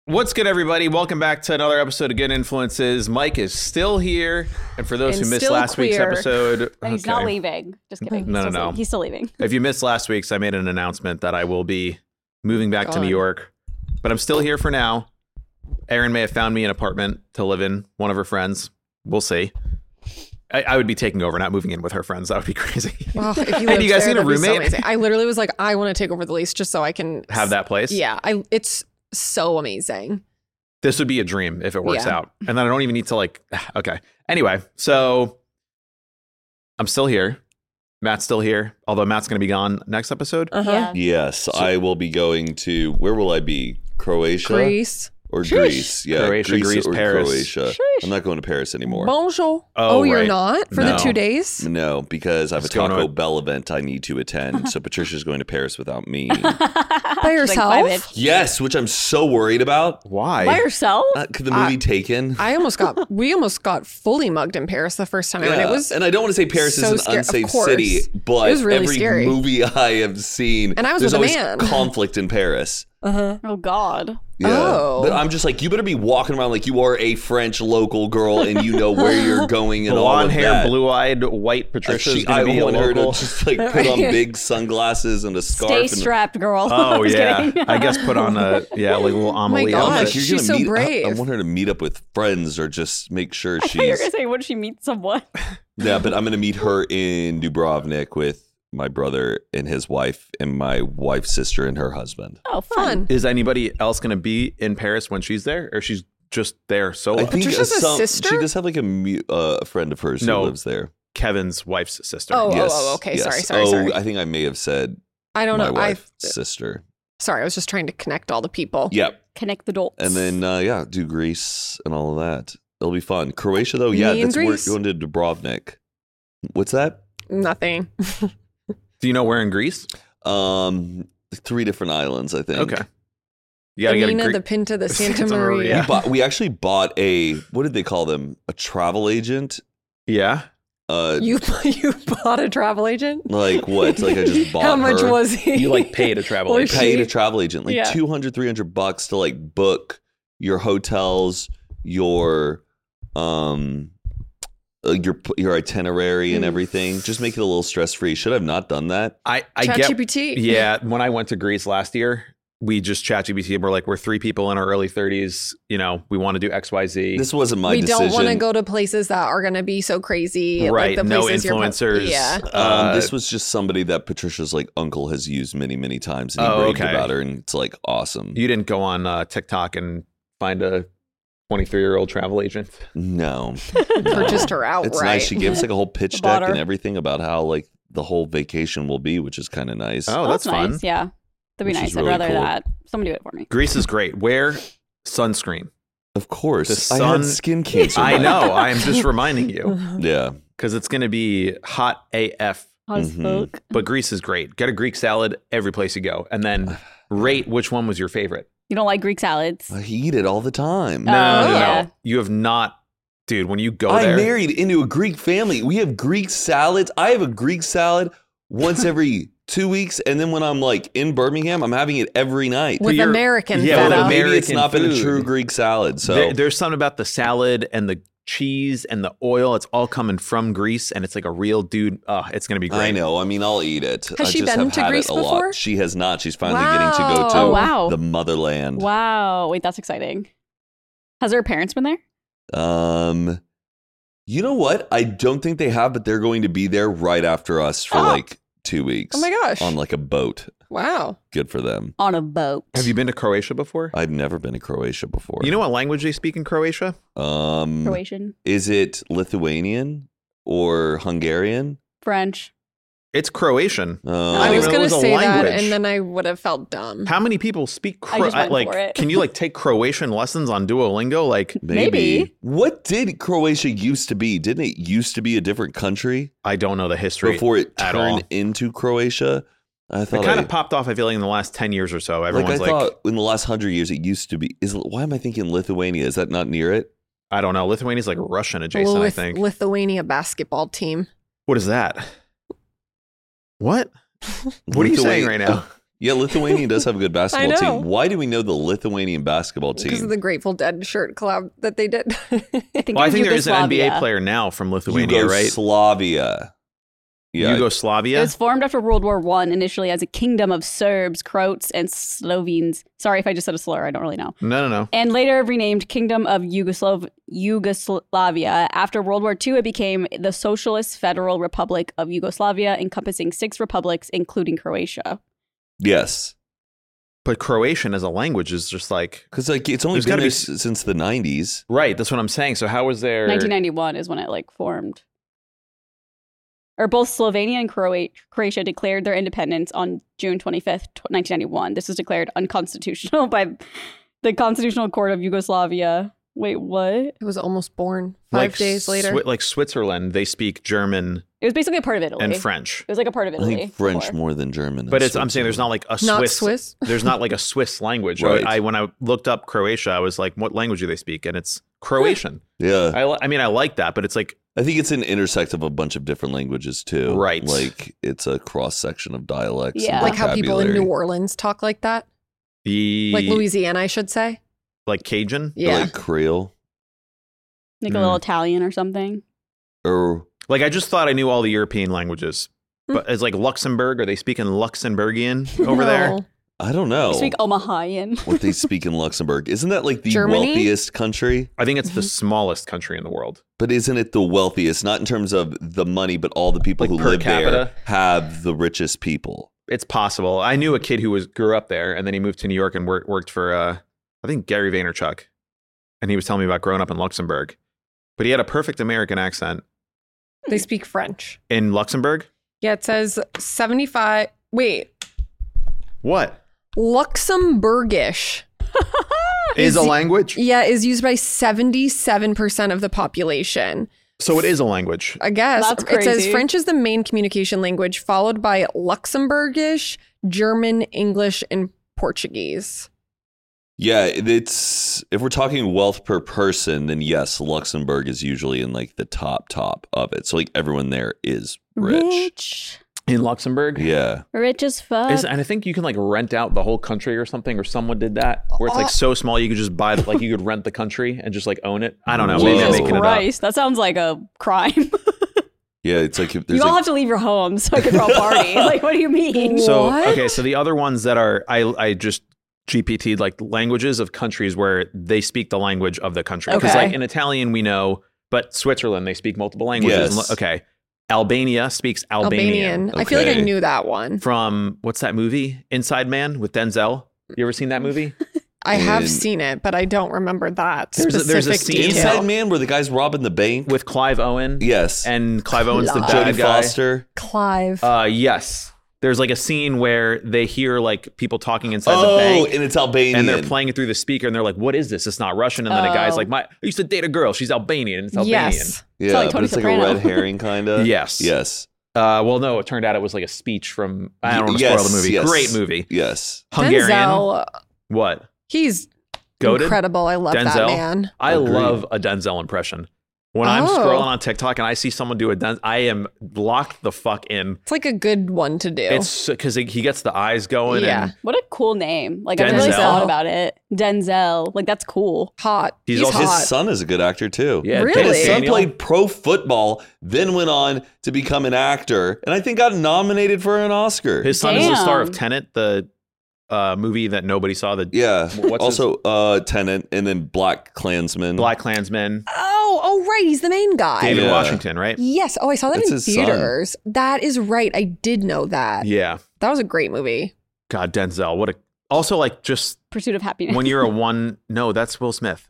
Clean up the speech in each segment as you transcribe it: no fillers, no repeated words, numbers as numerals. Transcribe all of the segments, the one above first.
What's good, everybody? Welcome back to another episode of Good Influences. Mike is still here. And for those who missed last week's episode... And he's not leaving. Just kidding. No. He's still leaving. If you missed last week's, I made an announcement that I will be moving back to New York. But I'm still here for now. Erin may have found me an apartment to live in, one of her friends. We'll see. I would be taking over, not moving in with her friends. That would be crazy. Well, if you Hey, do you guys need a roommate? So I literally was like, I want to take over the lease just so I can... Have that place? Yeah, it's so amazing. This would be a dream if it works Yeah. out. And then I don't even need to okay. Anyway, so I'm still here. Matt's still here, although Matt's going to be gone next episode. Yeah. Yes, I will be going to, where will I be? Croatia? Greece. Or Sheesh. Greece. Yeah, Croatia, Greece, or Paris. Croatia. Sheesh. I'm not going to Paris anymore. Bonjour. Oh, You're right. not? For No. the 2 days? No, because I have a What's going Taco on? Bell event I need to attend. So Patricia's going to Paris without me. By yourself? Like, bye, bitch. Yes, which I'm so worried about. Why? By yourself? Could the movie Taken? we almost got fully mugged in Paris the first time. And it was... and I don't want to say Paris so is an scary. Of unsafe course. city, but It was really every scary. movie I have seen, And I was there's with a always man. conflict in Paris. Oh, God. Yeah. Oh. But I'm just like, you better be walking around like you are a French local girl and you know where you're going and all Blonde of hair, that. blue-eyed, white Patricia's I going to be a want her to local. just like put on big sunglasses and a scarf. Stay and strapped, girl. Oh, Just yeah. kidding. I guess put on a little Amelie God. I'm like, outfit. you're She's gonna so meet, brave. I want her to meet up with friends or just make sure I thought you were she's. going to say, would she meet someone? Yeah, but I'm going to meet her in Dubrovnik with my brother and his wife and my wife's sister and her husband. Oh, fun. Fun. Is anybody else going to be in Paris when she's there? Or she's just there solo? I think Patricia's a sister? She does have like a friend of hers No. who lives there. Kevin's wife's sister. Oh, Yes, okay. yes. Sorry. I think I may have said I don't my know. wife's sister. Sorry, I was just trying to connect all the people. Yep. Connect the dots. And then, do Greece and all of that. It'll be fun. Croatia, though, Me and we're Greece. going to Dubrovnik. What's that? Nothing. Do you know where in Greece? 3 different islands, I think. Okay. You got to get a Nina, Greek. the Pinta, the Santa Santa Maria. Maria. We actually bought what did they call them? A travel agent? Yeah. You bought a travel agent? Like what? Like I just bought How much her. was he? You paid a travel Or agent. Paid a she- travel agent. Like Yeah. $200, $300 to like book your hotels, your itinerary and everything. Just make it a little stress free. Should have not done that. I get. ChatGPT. Yeah. When I went to Greece last year, we just ChatGPT and we're like, we're 3 people in our early 30s. You know, we want to do XYZ. This wasn't my We decision. don't want to go to places that are going to be so crazy. Right. Like the No places you're influencers. Yeah. This was just somebody that Patricia's like uncle has used many, many times, and he Oh, raved okay. about her, and it's like awesome. You didn't go on TikTok and find a 23-year-old travel agent. No, Purchased her outright. it's nice. She gave us like a whole pitch Bought deck her. and everything about how like the whole vacation will be, which is kind of nice. Oh, that's fun. nice. Yeah. That'd be Which is nice. I'd really rather cool. that. Someone do it for me. Greece is great. Wear sunscreen. Of course, The I sun- had skin cancer. I Mike. know. I am just reminding you Yeah, because it's going to be hot AF. Hot as Mhm. fuck. But Greece is great. Get a Greek salad every place you go. And then rate which one was your favorite. You don't like Greek salads? I eat it all the time. No, Oh, yeah. no. You have not. Dude, when you go I there. married into a Greek family. We have Greek salads. I have a Greek salad once every 2 weeks, and then when I'm like in Birmingham, I'm having it every night. With you're- American yeah, with feta. Maybe it's American not been a food. true Greek salad. So There's something about the salad and the cheese and the oil. It's all coming from Greece, and it's like a real dude. It's going to be great. I know. I mean, I'll eat it. Has I she just been have to had Greece it a lot. before? She has not. She's finally getting to go to Wow. Oh, wow. the motherland. Wow. Wait, that's exciting. Has her parents been there? You know what? I don't think they have, but they're going to be there right after us for like 2 weeks. Oh my gosh. On like a boat. Wow. Good for them. On a boat. Have you been to Croatia before? I've never been to Croatia before. You know what language they speak in Croatia? Croatian? Is it Lithuanian or Hungarian? French? It's Croatian. I didn't was even know it going was to a say that, language. and then I would have felt dumb. How many people speak I just went for it. Can you take Croatian lessons on Duolingo? Like, Maybe. What did Croatia used to be? Didn't it used to be a different country I don't know the history before it at all. turned into Croatia? I It thought kind of popped off, I feel like, in the last 10 years or so. I Everyone's like, thought in the last 100 years it used to be. Why am I thinking Lithuania? Is that not near it? I don't know. Lithuania's like Russian adjacent, I think. Lithuania basketball team. What is that? What? What are you saying right now? Yeah, Lithuania does have a good basketball I know. team. Why do we know the Lithuanian basketball Because of team? the Grateful Dead shirt collab that they did. I think, Well, I it was think there is an NBA Yugoslavia. player now from Lithuania, right? Yugoslavia. Yeah. It Yugoslavia. was formed after World War I, initially as a kingdom of Serbs, Croats, and Slovenes. Sorry if I just said a slur. I don't really know. No. And later renamed Kingdom of Yugoslavia. After World War II, it became the Socialist Federal Republic of Yugoslavia, encompassing 6 republics, including Croatia. Yes. But Croatian as a language is just like Because like it's only There's been gotta there be since the 90s. right. That's what I'm saying. So how was there? 1991 is when it formed. Or both Slovenia and Croatia declared their independence on June 25th, 1991. This was declared unconstitutional by the Constitutional Court of Yugoslavia. Wait, what? It was almost born 5 days later. Like Switzerland, they speak German It was basically a part of Italy. and French. It was like a part of I Italy. think French before. more than German. But I'm saying there's not like a Not Swiss. Swiss. There's not like a Swiss language. Right. When I looked up Croatia, I was like, what language do they speak? And it's Croatian. Yeah. I mean, I like that, but it's like, I think it's an intersect of a bunch of different languages too. Right. Like it's a cross section of dialects. Yeah. and Like how people in vocabulary. New Orleans talk like that. the Like Louisiana, I should say. like Cajun. Or Yeah. like Creole. Like a little Italian or something. Or Like I just thought I knew all the European languages, Hmm. but it's like Luxembourg. Are they speaking Luxembourgian over there? No. I don't know They speak Omahian. what they speak in Luxembourg. Isn't that like the Germany? wealthiest country? I think it's the smallest country in the world. But isn't it the wealthiest? Not in terms of the money, but all the people Like who per live there capita? have the richest people. It's possible. I knew a kid who grew up there, and then he moved to New York and worked for I think Gary Vaynerchuk, and he was telling me about growing up in Luxembourg. But he had a perfect American accent They speak French. in Luxembourg. Yeah, it says 75. Wait, What Luxembourgish. is a language? Yeah, is used by 77% of the population. So it is a language. I guess. That's It says crazy. French is the main communication language, followed by Luxembourgish, German, English, and Portuguese. Yeah, it's if we're talking wealth per person, then yes, Luxembourg is usually in like the top of it. So like everyone there is rich. In Luxembourg? Yeah. Rich as fuck. And I think you can like rent out the whole country or something, or someone did that, where it's like so small you could just buy, like you could rent the country and just like own it. I don't know. Maybe I'm Jesus making Christ, that sounds like a crime. Yeah, it's like if there's You all like, have to leave your home so I can throw a party. Like, what do you mean? it up. So What? okay, so the other ones that are I just GPT'd like languages of countries where they speak the language of the country. Because Okay. like in Italian we know, but Switzerland they speak multiple languages. Yes. Okay, Albania speaks Albanian. I feel like I Okay. knew that one. From what's that movie? Inside Man with Denzel. You ever seen that movie? I have And- seen it, but I don't remember that There's specific a scene detail. Inside Man where the guy's robbing the bank. With Clive Owen. Yes. And Clive Owen's the Clive. bad Jodie guy. Foster. Clive. Yes. There's like a scene where they hear like people talking inside the Oh, bank. and it's Albanian. And they're playing it through the speaker, and they're like, "What is this? It's not Russian." And then a guy's Oh. like, "I used to date a girl. She's Albanian. And it's Albanian." yes. Yeah, like but Tony it's like a Soprano. red herring kind of. Yes. Yes. Well, no, it turned out it was like a speech from. I don't want to Yes, spoil the movie. yes. Great movie. Yes. Hungarian. Denzel, What? he's Goated. incredible. I love that Denzel? man. I Agreed. love a Denzel impression. When I'm Oh. scrolling on TikTok and I see someone do a Denzel, I am locked the fuck in. It's like a good one to do. It's because he gets the eyes going. Yeah. And What a cool name. Like, I've never really Denzel. thought about it. Denzel. Like, that's cool. hot. He's He's also- His hot. son is a good actor too. yeah, Really? Dan His son Daniel. played pro football, then went on to become an actor, and I think got nominated for an Oscar. His son is the star of Damn. Tenet, the movie that nobody saw. The yeah. What's Also, Tenet, and then Black Klansman. Black Klansman, Oh, right. He's the main guy. David Yeah. Washington, right? Yes. Oh, I saw that That's in his son. theaters. That is right. I did know that. Yeah. That was a great movie. God, Denzel. What a. Also, like, just Pursuit of Happiness. when you're a one. No, that's Will Smith.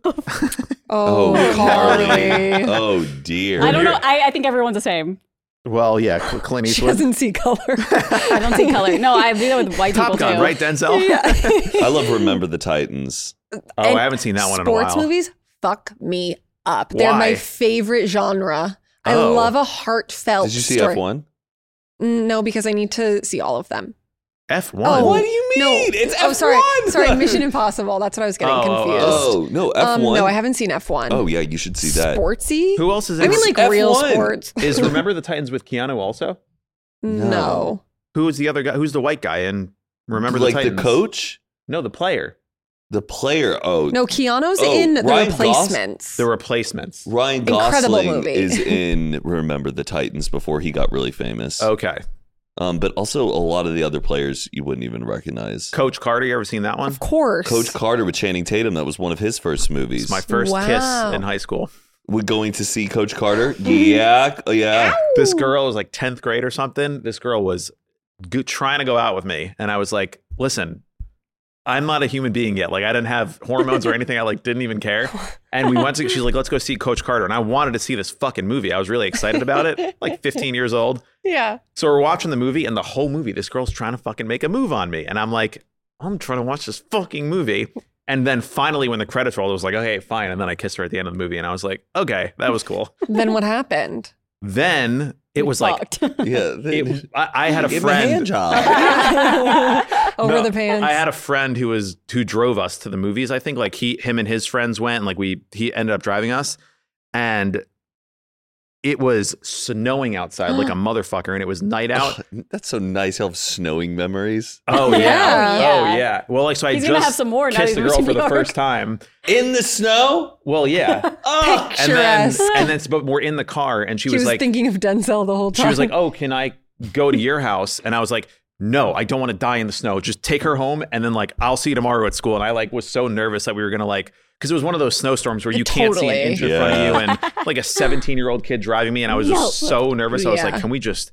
Oh, Carly. Carly. Oh dear. I don't know. I think everyone's the same. Well, yeah, Clint She Eastwood. doesn't see color. I don't see color. No, I do that with white Top people Gun, too. right, Denzel? I love Remember the Titans. Oh, And I haven't seen that one in a while. Sports movies fuck me up. They're Why? my favorite genre. I Oh. love a heartfelt Did you see story. F1? No, because I need to see all of them. F1. Oh, What do you mean? No. It's Oh, sorry. F1. Sorry, Mission Impossible. That's what I was getting Oh, confused. Oh no, F1. No, I haven't seen F1. Oh yeah, you should see that. Sportsy? Who else is I in mean, it? like real F1. sports. Is Remember the Titans with Keanu also? No. Who is the other guy? Who's the white guy in Remember the like Titans? the coach, No, the player. the player. Oh, No, Keanu's Oh, in The Ryan Replacements. The Replacements. Ryan Incredible Gosling movie. is in Remember the Titans before he got really famous. Okay. But also a lot of the other players you wouldn't even recognize. Coach Carter, you ever seen that one? Of course. Coach Carter with Channing Tatum. That was one of his first movies. It's my first Wow. kiss in high school. We're going to see Coach Carter. Yeah, yeah. This girl was like 10th grade or something. This girl was trying to go out with me. And I was like, listen, I'm not a human being yet. Like, I didn't have hormones or anything. I like didn't even care. And we went to, she's like, let's go see Coach Carter. And I wanted to see this fucking movie. I was really excited about it. Like 15 years old. Yeah. So we're watching the movie, and the whole movie, this girl's trying to fucking make a move on me. And I'm like, I'm trying to watch this fucking movie. And then finally, when the credits rolled, it was like, okay, fine. And then I kissed her at the end of the movie, and I was like, okay, that was cool. Then what happened? Then it was like, Yeah. I had a Give him a hand friend. job. Over No, the pants. I had a friend who drove us to the movies. I think like him and his friends went, and like he ended up driving us, and it was snowing outside like a motherfucker, and it was night out. That's so nice. You'll have snowing memories. Oh Yeah. yeah. Yeah. Oh yeah. Well, like so I He's gonna just have some more now kissed that a he's girl in for New the York. first time. In the snow? Well, yeah. Oh, And then Picturesque. but we're in the car, and she She was was like, thinking of Denzel the whole time. she was like, oh, can I go to your house? And I was like, no, I don't want to die in the snow. Just take her home, and then like I'll see you tomorrow at school. And I like was so nervous that we were gonna like, because it was one of those snowstorms where you can't see an inch in front of you, and like a 17-year-old kid driving me, and I was just so nervous. I was Yeah. like, can we just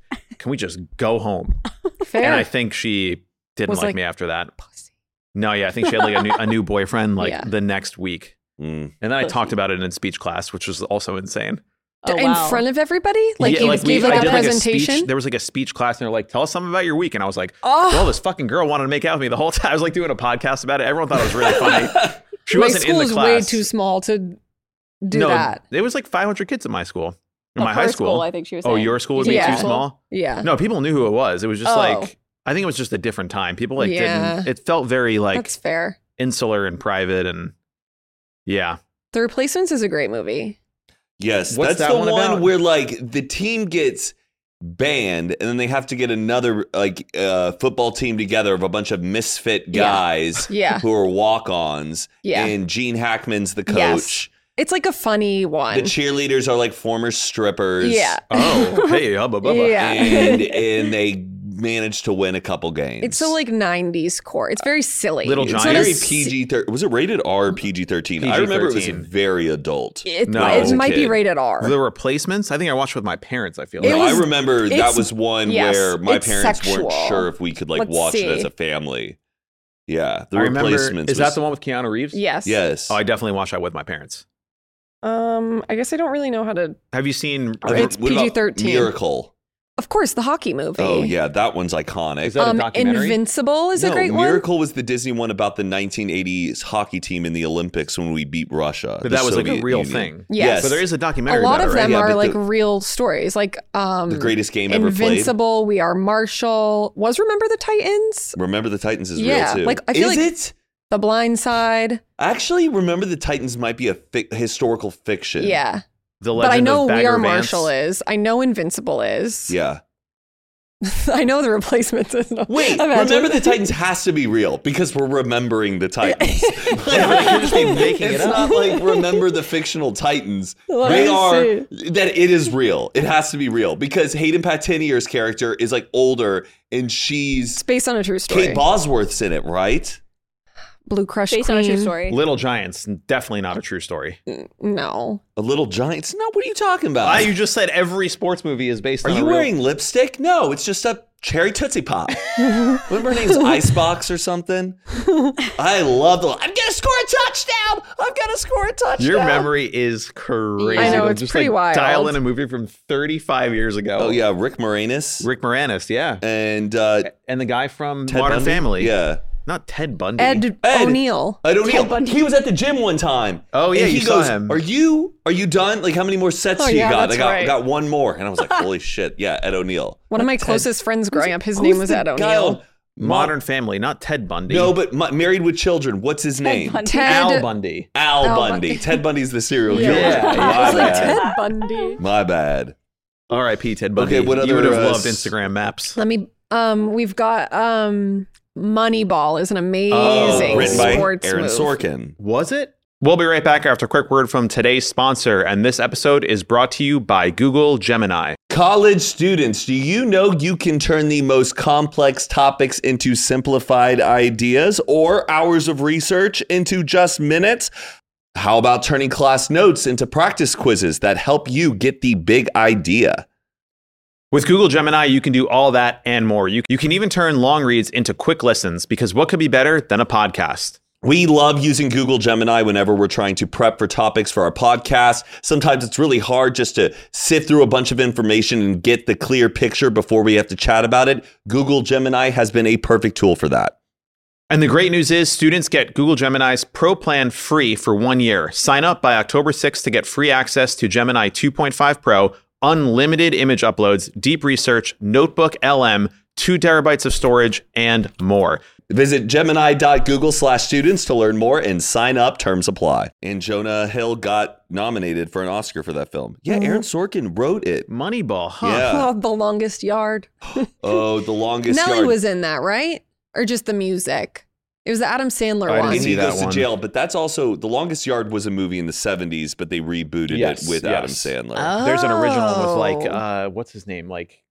go home? Fair. And I think she didn't Was like like, me after that. Pussy. No, yeah, I think she had like a new boyfriend like Yeah. the next week. Mm. And then I talked about it in speech class, which was also insane. Oh, In wow. front of everybody? Like Yeah, you gave like I a did presentation? speech. There was like a speech class, and they're like, "Tell us something about your week." And I was like, Oh. "Well, this fucking girl wanted to make out with me the whole time." I was like doing a podcast about it. Everyone thought it was really funny. She my wasn't in school the is class. way too small to do no, that. it was like 500 kids at my school, in Oh, my her high school. I think she was Oh, saying. your school would be Yeah. too small. Yeah. No, people knew who it was. It was just Oh. like I think it was just a different time. People like Yeah. didn't. It felt very like That's fair. insular and private, and yeah. The Replacements is a great movie. Yes, What's that's that the one one about? where like the team gets banned and then they have to get another like football team together of a bunch of misfit guys Yeah. who are walk-ons. Yeah. And Gene Hackman's the coach. Yes. It's like a funny one. The cheerleaders are like former strippers. Yeah. Oh, hey, hubba bubba. Yeah. And they managed to win a couple games. It's so like 90s core. It's very silly. Little It's Giants. very PG-13. Was it rated R or PG-13? I remember it was PG-13. very adult. No. It might be Kid. rated R. The Replacements. I think I watched with my parents. I feel It like. No, was- I remember that it's- was one yes, where my it's parents sexual. weren't sure if we could like Let's watch it see. as a family. Yeah, the I remember. Replacements. Is that the one with Keanu Reeves? Yes. Yes. Oh, I definitely watched that with my parents. I guess I don't really know how to. Have you seen? It's What about PG-13. Miracle. Of course, the hockey movie. Oh yeah, that one's iconic. Is that a documentary? Invincible is a No, great one. Miracle was the Disney one about the 1980s hockey team in the Olympics when we beat Russia. But the that was like a Soviet real Union. thing. Yes. But there is a documentary. A lot about of it, right? them Yeah, are but like the- real stories. Like The greatest game ever played. Invincible, We Are Marshall. Was Remember the Titans? Remember the Titans is Yeah, real too. like, I feel is like- it? The Blind Side. Actually, Remember the Titans might be a historical fiction. Yeah. The But I Legend know of We Bagger Are Vance. Marshall is. I know Invincible is. Yeah. I know The Replacements is. No. Wait, Imagine. Remember the Titans has to be real because we're remembering the Titans. Yeah, but they could just be making it It's up. not like Remember the fictional Titans. Let They me are see. that it is real. It has to be real because Hayden Patinier's character is like older and It's she's based on a true story. Kate Bosworth's in it, right? Blue Crush Based Queen. on a true story. Little Giants, definitely not a true story. No. A Little Giants. No, what are you talking about? You just said every sports movie is based Are on. you a real- wearing lipstick? No, it's just a cherry Tootsie Pop. Remember her name's Icebox or something? I love the. I'm gonna score a touchdown. I'm gonna score a touchdown. Your memory is crazy. I know, It'll it's just pretty like dial wild. in a movie from 35 years ago. Oh yeah, Rick Moranis Rick Moranis, yeah, and and the guy from Ted Modern Bundy? Family. Yeah. Not Ted Bundy. Ed O'Neill. I don't Ted know. Bundy. He was at the gym one time. Oh, yeah, and he you saw goes, him. Are you done? Like how many more sets Oh, do you yeah, got? that's I right. got one more. And I was like, holy shit. Yeah, Ed O'Neill. One of my Ted- closest friends growing up, his Who's name was the Ed guy O'Neill. on Modern Family, not Ted Bundy. No, but Married with Children. What's his name? Bundy. Ted Al Bundy. Al Al Bundy. Bundy. Ted Bundy's the serial killer. Yeah, I My was like, bad. Ted Bundy. My bad. R.I.P. Ted Bundy. Okay, what you would other, have uh, loved Instagram maps. Let me we've got Moneyball is an amazing written by sports Aaron move. Sorkin. Was it? We'll be right back after a quick word from today's sponsor, and this episode is brought to you by Google Gemini. College students, do you know you can turn the most complex topics into simplified ideas or hours of research into just minutes? How about turning class notes into practice quizzes that help you get the big idea? With Google Gemini, you can do all that and more. You can even turn long reads into quick listens, because what could be better than a podcast? We love using Google Gemini whenever we're trying to prep for topics for our podcast. Sometimes it's really hard just to sift through a bunch of information and get the clear picture before we have to chat about it. Google Gemini has been a perfect tool for that. And the great news is students get Google Gemini's Pro Plan free for 1 year. Sign up by October 6th to get free access to Gemini 2.5 Pro, unlimited image uploads, deep research, notebook LM, 2 terabytes of storage, and more. Visit gemini.google/students to learn more and sign up. Terms apply. And Jonah Hill got nominated for an Oscar for that film. Yeah, Aaron Sorkin wrote it. Moneyball, huh? Yeah. Oh, The Longest Yard. Oh, The Longest Nelly Yard. was in that, right? Or just the music? It was the Adam Sandler I didn't one. And see he that goes to one. jail, but that's also The Longest Yard was a movie in the 70s, but they rebooted Yes, it with yes. Adam Sandler. Oh. There's an original with like, what's his name? Like,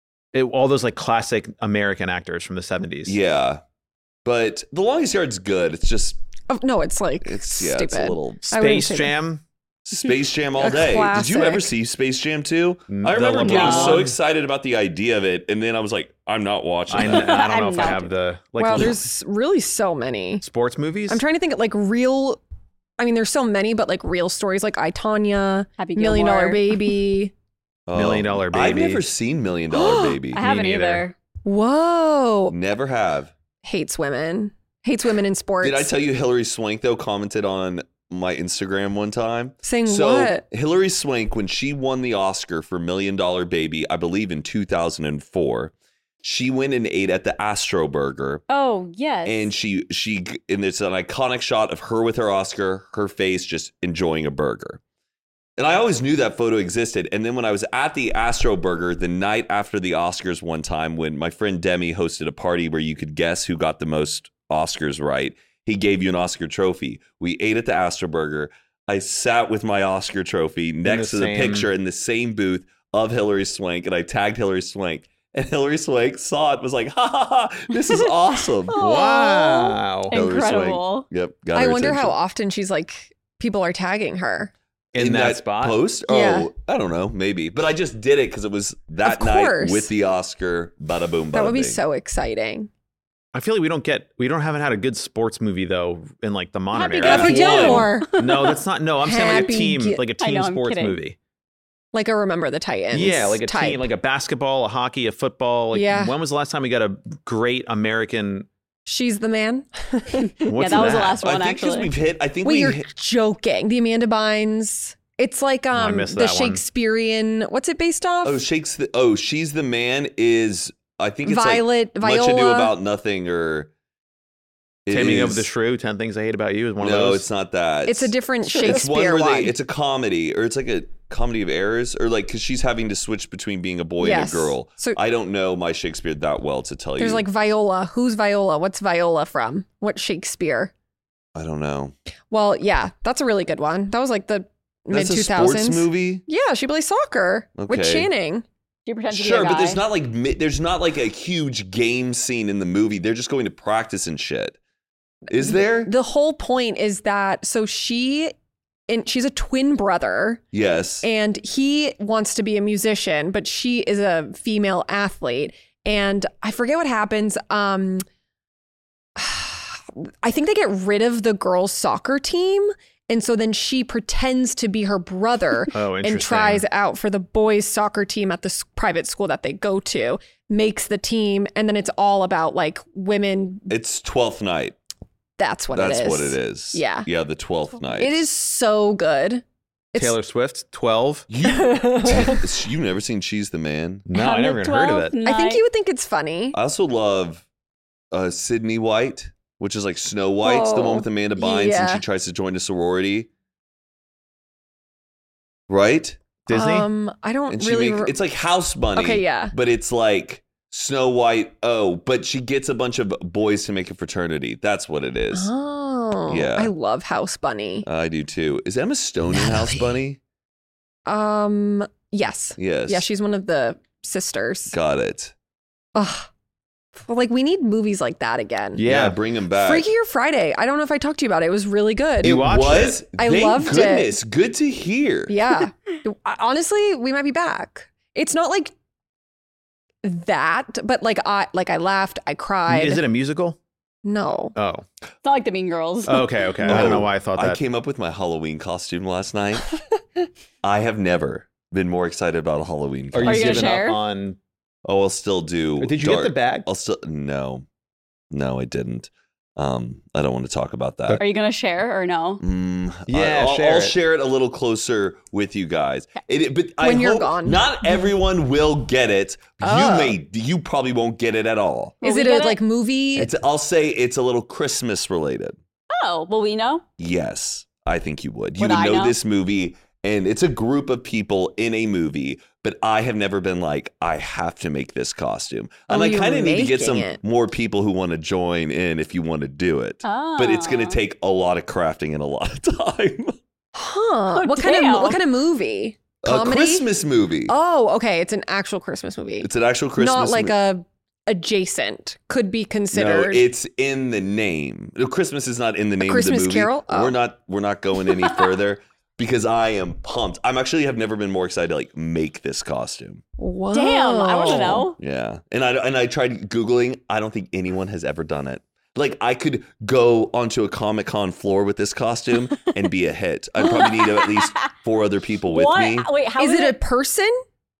all those like classic American actors from the 70s. Yeah. But The Longest Yard's good. It's just, Oh, no, it's like it's stupid. a little I wouldn't Space say that. Jam. Space Jam all A day. Did you ever classic. see Space Jam 2? The I remember getting LeBron so one. excited about the idea of it, and then I was like, I'm not watching I that. don't know I'm if I not. have the like Wow, there's really so many. sports movies. I'm trying to think of like real. I mean, there's so many, but like real stories like I, Tonya, Happy $1 Million Gilmore. Baby. Oh, $1 Million I've Baby. never seen $1 Million Baby. I haven't neither. either. Whoa. Never have. Hates women. Hates women in sports. Did I tell you Hillary Swank, though, commented on my Instagram one time? Saying So what? Hillary Swank, when she won the Oscar for $1 Million Baby, I believe in 2004, she went and ate at the Astro Burger. Oh, yes. And and it's an iconic shot of her with her Oscar, her face just enjoying a burger. And I always knew that photo existed. And then when I was at the Astro Burger the night after the Oscars one time, when my friend Demi hosted a party where you could guess who got the most Oscars right, he gave you an Oscar trophy. We ate at the Astro Burger. I sat with my Oscar trophy next to the same- picture in the same booth of Hillary Swank, and I tagged Hillary Swank. And Hillary Swank saw it, was like, ha ha ha, this is awesome. Wow. Hillary Swank. Incredible. Yep. Got I her wonder how attention. often she's like, people are tagging her. In that spot. post? Oh, Yeah. I don't know, maybe. But I just did it because it was that Of night course. with the Oscar. Bada boom, bada That would be bing. so exciting. I feel like haven't had a good sports movie though in like the modern Happy era. Happy Gilmore. Gilmore. No, that's not. No, I'm saying Happy like a I team know, I'm sports kidding. movie. Like a Remember the Titans. Yeah, like a type. team, like a basketball, a hockey, a football. Like, Yeah. When was the last time we got a great American? She's the man. What's Yeah, that was the last I one, think because actually. we've hit, I think Wait, we you're hit, joking. The Amanda Bynes. It's like I missed the that one. Shakespearean. What's it based off? She's the Man is, I think it's Viola. like Much Ado About Nothing or. it Taming of is- the Shrew, 10 Things I Hate About You is one of No, those. it's not that. It's a different It's one Shakespeare where one. it's a comedy, or it's like a comedy of errors, or like because she's having to switch between being a boy and Yes. a girl. So- I don't know my Shakespeare that well to tell There's you. like Viola. Who's Viola? What's Viola from? What Shakespeare? I don't know. Well, yeah, that's a really good one. That was like the mid That's a 2000s. sports movie. Yeah, she plays soccer with Okay. Channing. Do you pretend to Sure, be a but guy? there's not like a huge game scene in the movie. They're just going to practice and shit. Is there? The whole point is that she's a twin brother. Yes. And he wants to be a musician, but she is a female athlete. And I forget what happens. I think they get rid of the girls' soccer team. And so then she pretends to be her brother Oh, interesting. and tries out for the boys' soccer team at the private school that they go to, makes the team. And then it's all about like women. It's 12th Night. That's what That's it is. what it is. Yeah. Yeah, the 12th Night. It is so good. It's, Taylor Swift, 12. You've never seen She's the Man? No, I On never the even heard of 12th it. I think night. you would think it's funny. I also love Sydney White, which is like Snow White's the one with Amanda Bynes, and yeah. she tries to join a sorority. Right? Disney? I don't And she really. it's like House Bunny. Okay, yeah. But it's like Snow White. Oh, but she gets a bunch of boys to make a fraternity. That's what it is. Oh, Yeah. I love House Bunny. I do too. Is Emma Stone in House Bunny? Yes. Yes. Yeah, she's one of the sisters. Got it. Ugh. Like, we need movies like that again. Yeah, bring them back. Freakier Friday. I don't know if I talked to you about it. It was really good. You watched was? it? I Thank loved goodness. Good to hear. Yeah. Honestly, we might be back. It's not like that, but like I laughed, I cried. Is it a musical? No. Oh. It's not like the Mean Girls. Okay. I don't know why I thought that. I came up with my Halloween costume last night. I have never been more excited about a Halloween Are costume. you Are you gonna giving share? up on? Oh, I'll still do. Did you get the bag? I'll still no, I didn't. I don't want to talk about that. Are you gonna share or no? Yeah, I'll share it. share it a little closer with you guys. But When I you're hope gone. not everyone will get it. Oh. You probably won't get it at all. Will Is we it a get like movie? I'll say it's a little Christmas related. Oh, will we know? Yes, I think you would. You Would would I know know? this movie, and it's a group of people in a movie, but I have never been like, I have to make this costume. And Oh, I you're kind of need to get making some it. more people who want to join in if you want to do it. Oh. But it's going to take a lot of crafting and a lot of time. Huh. Oh, what damn. kind of movie? Comedy? A Christmas movie. Oh, okay. It's an actual Christmas movie. It's an actual Christmas Not like movie. a adjacent. Could be No, considered. it's in the name. Christmas is not in the name of Christmas the movie. Carol? Oh. We're not going any further because I am pumped. I'm actually have never been more excited to like make this costume. Whoa. Damn, I want to know. Yeah. And I tried Googling. I don't think anyone has ever done it. Like I could go onto a Comic-Con floor with this costume and be a hit. I'd probably need at least 4 other people with What? me. Wait, how Is it a person?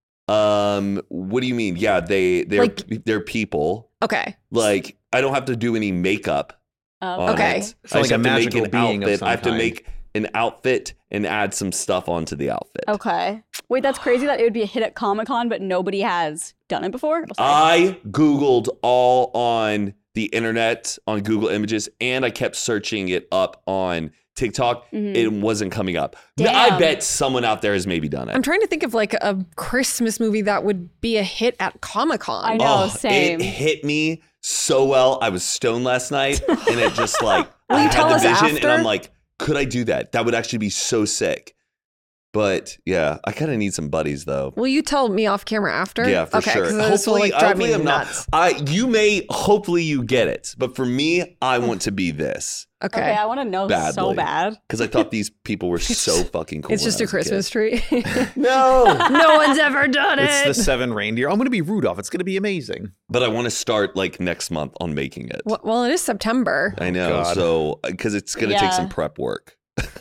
What do you mean? Yeah, they're people. Okay. Like I don't have to do any makeup on Okay. it. So I like just a have to make magical an being of outfit. some I have to kind. make an outfit and add some stuff onto the outfit. Okay. Wait, that's crazy that it would be a hit at Comic-Con, but nobody has done it before? Oh, sorry. I Googled all on the internet on Google Images and I kept searching it up on TikTok. Mhm. It wasn't coming up. Damn. I bet someone out there has maybe done it. I'm trying to think of like a Christmas movie that would be a hit at Comic-Con. I know. same. It hit me so well. I was stoned last night and it just like Will I you had tell the us vision after? and I'm like, could I do that? That would actually be so sick. But yeah, I kind of need some buddies though. Will you tell me off camera after? Yeah, for okay, sure. 'cause this will like drive me I'm nuts. hopefully you get it. But for me, I want to be this Okay. Okay, I want to know so Badly. bad. because I thought these people were so fucking cool. It's just when a I was Christmas kid. tree. No, No one's ever done It's it. the 7 reindeer. I'm going to be Rudolph. It's going to be amazing. but I want to start like next month on making it. Well, it is September. I know, God. so because it's gonna take Yeah. some prep work.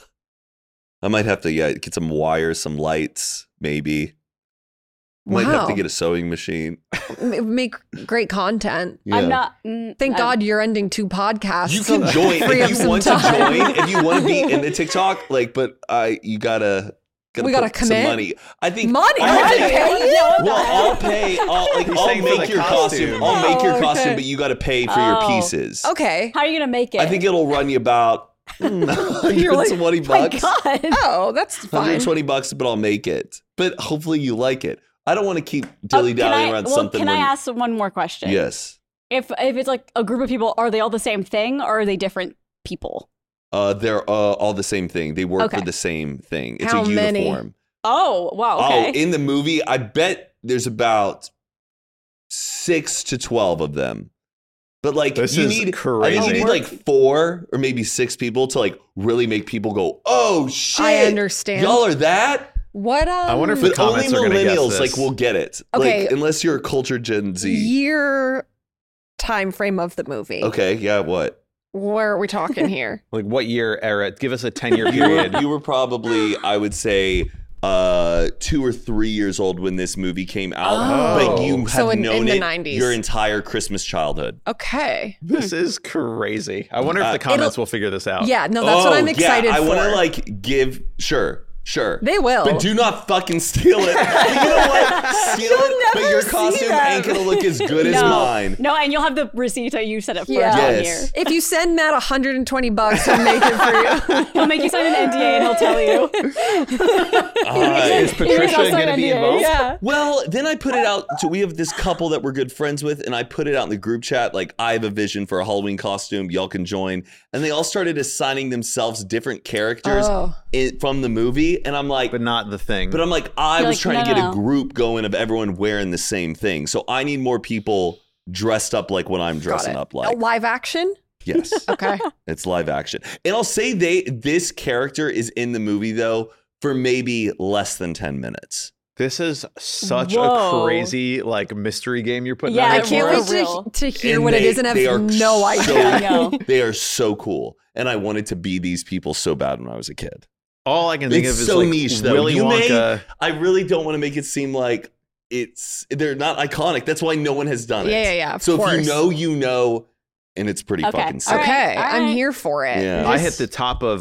I might have to get some wires, some lights, maybe. Might have to Wow. get a sewing machine. Make great content. Yeah. I'm not. Thank God you're ending 2 podcasts. You can so join free up if you some want to time. join. If you want to be in the TikTok, like, but you gotta We gotta put some commit? money. I think Money? I'll Money? pay- Yeah, what Well, I'll pay. He's I'll saying for make the your costume. costume. I'll make your Oh, costume, okay. but you got to pay for your Oh. pieces. Okay. How are you gonna make it? I think it'll run you about You're like, $120 My bucks. God. Oh, that's fine. $120, but I'll make it. But hopefully you like it. I don't want to keep Oh, dilly-dallying around something. Can I when- ask one more question? Yes. If it's like a group of people, are they all the same thing or are they different people? They're all the same thing. They work Okay. for the same thing. It's How a many? uniform. Oh, wow. Okay. Oh, in the movie, I bet there's about 6 to 12 of them. But like This you is need, I crazy. think you need Oh, like 4 or maybe 6 people to like really make people go, "Oh shit, I understand. y'all are that." What I wonder if But the only comments are gonna guess millennials this. like will get it. Okay. Like unless you're a culture Gen Z. year time frame of the movie? Okay, yeah, what? Where are we talking here? Like what year era? Give us a 10-year You were, period. you were probably, I would say, 2 or 3 years old when this movie came out, Oh. but you have So in known the it 90s. your entire Christmas childhood. Okay. This is crazy. I wonder if the comments will figure this out. Yeah, no, that's what I'm excited I for. want to like give, sure. Sure. They will. But do not fucking steal it. But you know what? Steal it, but your see costume them. ain't gonna look as good as mine. No, and you'll have the receipt that you said it first Yeah. on Yes. here. If you send Matt $120, he'll make it for you. He'll make you sign an NDA and he'll tell you. Is Patricia also going to an be NDA. involved? Yeah. Well, then I put it out. So we have this couple that we're good friends with, and I put it out in the group chat. Like, I have a vision for a Halloween costume. Y'all can join. And they all started assigning themselves different characters from the movie. And I'm like, But not the thing. but I'm like, I You're was like, trying to no, get no. a group going of everyone wearing the same thing. So I need more people dressed up like what I'm dressing up like. Live action? Yes. Okay. It's live action. And I'll say this character is in the movie though for maybe less than 10 minutes. This is such Whoa. a crazy like mystery game you're putting Yeah, on I it for can't us. wait real. to hear And what it is and they have are no idea. so- I know. They are so cool. And I wanted to be these people so bad when I was a kid. All I can think It's of is so like niche, though. Willy You may- Wonka. I really don't want to make it seem like they're not iconic. That's why no one has done it. Yeah, of So course. if you know, and it's pretty Okay. fucking sick. All right. Okay, I'm here for it. Yeah. I hit the top of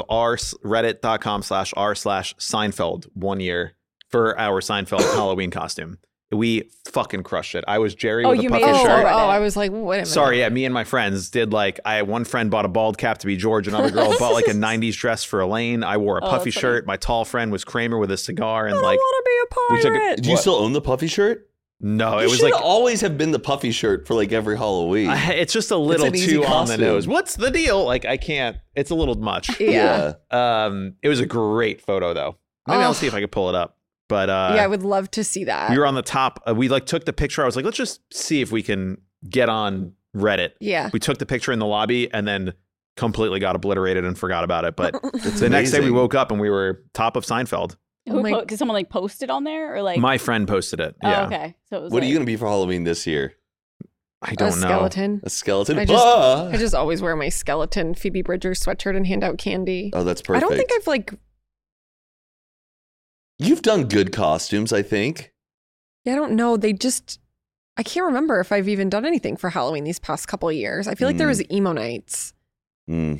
reddit.com/r/Seinfeld one year for our Seinfeld Halloween costume. We fucking crushed it. I was Jerry Oh, with a you puffy made it Oh, shirt. Reddit. I was like, wait a minute. Sorry, yeah, me and my friends did like one friend bought a bald cap to be George, another girl bought like a 90s dress for Elaine. I wore a Oh, puffy that's funny. shirt. My tall friend was Kramer with a cigar, and I like want to be a we took a- pirate. Do you What? still own the puffy shirt? no, It it was should like always have been the puffy shirt for like every Halloween. it's just a little an easy too on the costume. nose. What's the deal? Like I can't. It's a little much. Yeah. It was a great photo though. Maybe I'll see if I can pull it up. But Yeah, I would love to see that. we were on the top. We like took the picture. I was like, let's just see if we can get on Reddit. Yeah. We took the picture in the lobby and then completely got obliterated and forgot about it. But It's the next day we amazing. woke up and we were top of Seinfeld. Oh my- Did someone like post it on there or like? My friend posted it. Oh, Yeah. okay. So it was What are like, you going to be for Halloween this year? I A don't know. skeleton. A skeleton? I just always wear my skeleton Phoebe Bridgers sweatshirt and hand out candy. Oh, that's perfect. I don't think I've like, You've done good costumes, I think. I don't know. I can't remember if I've even done anything for Halloween these past couple of years. I feel like there was emo nights. Mm.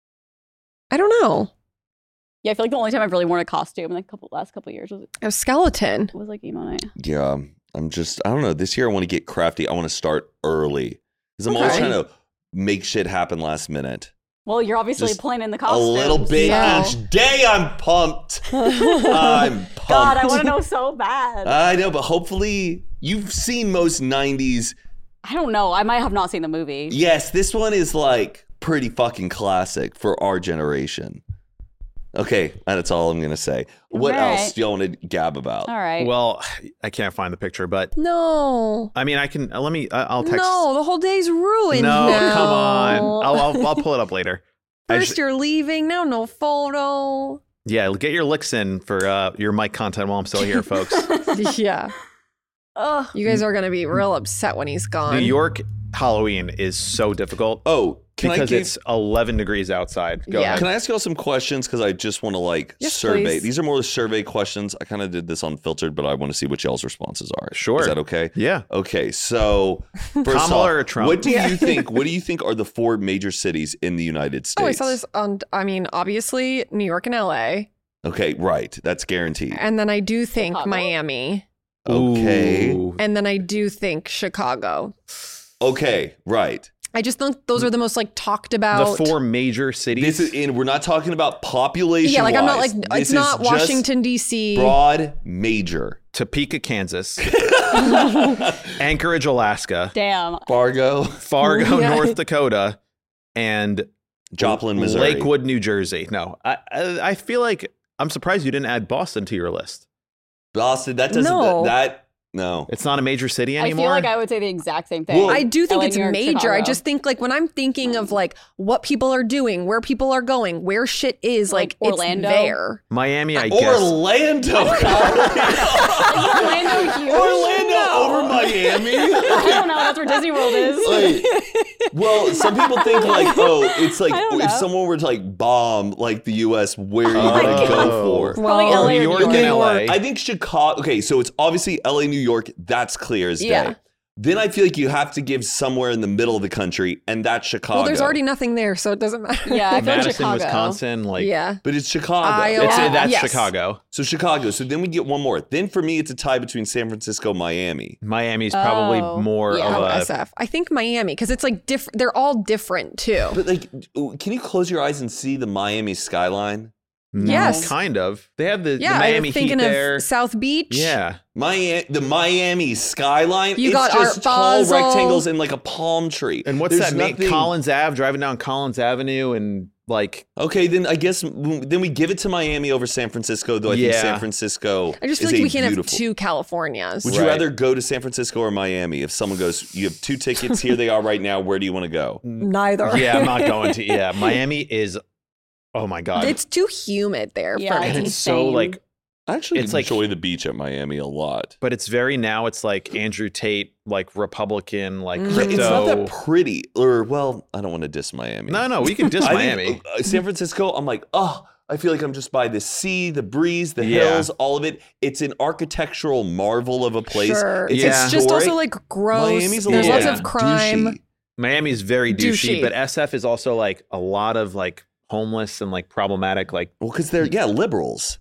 I don't know. Yeah, I feel like the only time I've really worn a costume in the last couple of years A skeleton. was like emo night. Yeah, I don't know. This year I want to get crafty. I want to start early because I'm always Okay. trying to make shit happen last minute. Well, you're obviously Just planning the A costume. little bit Yeah. each day. I'm pumped. I'm pumped. God, I want to know so bad. I know, but hopefully you've seen most 90s. I don't know. I might have not seen the movie. Yes, this one is like pretty fucking classic for our generation. Okay, that's all I'm going to say. What All else right. do y'all want to gab about? All right. Well, I can't find the picture, but No. I mean, I can. Let me. I'll text. No, the whole day's ruined No, now. come on. I'll pull it up later. I First just- you're leaving, now no photo. Yeah, get your licks in for your mic content while I'm still here, folks. Yeah. Ugh. You guys are going to be real upset when he's gone. New York Halloween is so difficult Oh, because it's 11 degrees outside. Go Yeah. ahead. Can I ask y'all some questions? Because I just want to Yes, survey. please. These are more survey questions. I kind of did this unfiltered, but I want to see what y'all's responses are. Sure. Is that okay? Yeah. Okay. So first Kamala off, or Trump? what do you think? What do you think are the 4 major cities in the United States? Oh, I saw this on, obviously New York and LA. Okay, right. That's guaranteed. And then I do think Chicago? Miami. Okay. Ooh. And then I do think Chicago. Okay, right. I just think those are the most like talked about. The 4 major cities. This is, and we're not talking about population. Yeah, like I'm not like, This it's is not just Washington, D.C. Broad major. Topeka, Kansas. Anchorage, Alaska. Damn. Fargo, Fargo, Yeah. North Dakota. And Joplin, Missouri. Lakewood, New Jersey. No, I feel like I'm surprised you didn't add Boston to your list. Boston. That doesn't. No. No. It's not a major city I anymore. feel like I would say the exact same thing. Well, I do think LA, it's New York, major. I Chicago. just think like when I'm thinking of like what people are doing, where people are going, where shit is, Like like Orlando? it's there. Miami, I guess. Orlando. Orlando huge. Orlando over Miami. I don't know. That's where Disney World is. Like, well, some people think like, oh, it's like I don't if know. someone were to like bomb like the U.S., where are you Oh. going to go for? Probably Well, LA New or York New and York. LA. I think Chicago. Okay, so it's obviously L.A., New York. That's clear as day. Yeah. Then I feel like you have to give somewhere in the middle of the country, and that's Chicago. Well, there's already nothing there, so it doesn't matter. Yeah, I feel like Madison, Chicago. Wisconsin, like Yeah. But it's Chicago. Iowa. that's Yes. Chicago. So Chicago. So then we get one more. Then for me, it's a tie between San Francisco and Miami. Miami's probably Oh, more yeah. of Oh, a SF. I think Miami, because it's like different. They're all different too. But like, can you close your eyes and see the Miami skyline? Yes. kind of. They have the Yeah, Miami I'm thinking Heat of there. South Beach. Yeah, The Miami skyline. You it's got just Art tall Basel. rectangles and like a palm tree. and what's There's that? Nate nothing- Collins Ave, driving down Collins Avenue, and like Okay, then I guess then we give it to Miami over San Francisco. Though I think Yeah. San Francisco. I just feel is like a we can't beautiful- have two Californias. Would you Right. rather go to San Francisco or Miami? If someone goes, you have 2 tickets. Here they are right now. Where do you want to go? Neither. yeah, I'm not going to. Yeah, Miami is. Oh my god, It's too humid there Yeah, for and me. it's so insane. like. I actually It's like- enjoy the beach at Miami a lot. But it's very now. It's like Andrew Tate, like Republican, like Mhm. crypto. It's not that pretty. Or well, I don't want to diss Miami. No, we can diss I Miami. think, San Francisco, I'm like, oh, I feel like I'm just by the sea, the breeze, the Yeah. hills, all of it. It's an architectural marvel of a place. Sure. It's Yeah. It's just also historic. like gross. Miami's a There's little lots of crime. douchey. Miami's very douchey, Douchey. but SF is also like a lot of like homeless and like problematic. Like Well, because they're liberals.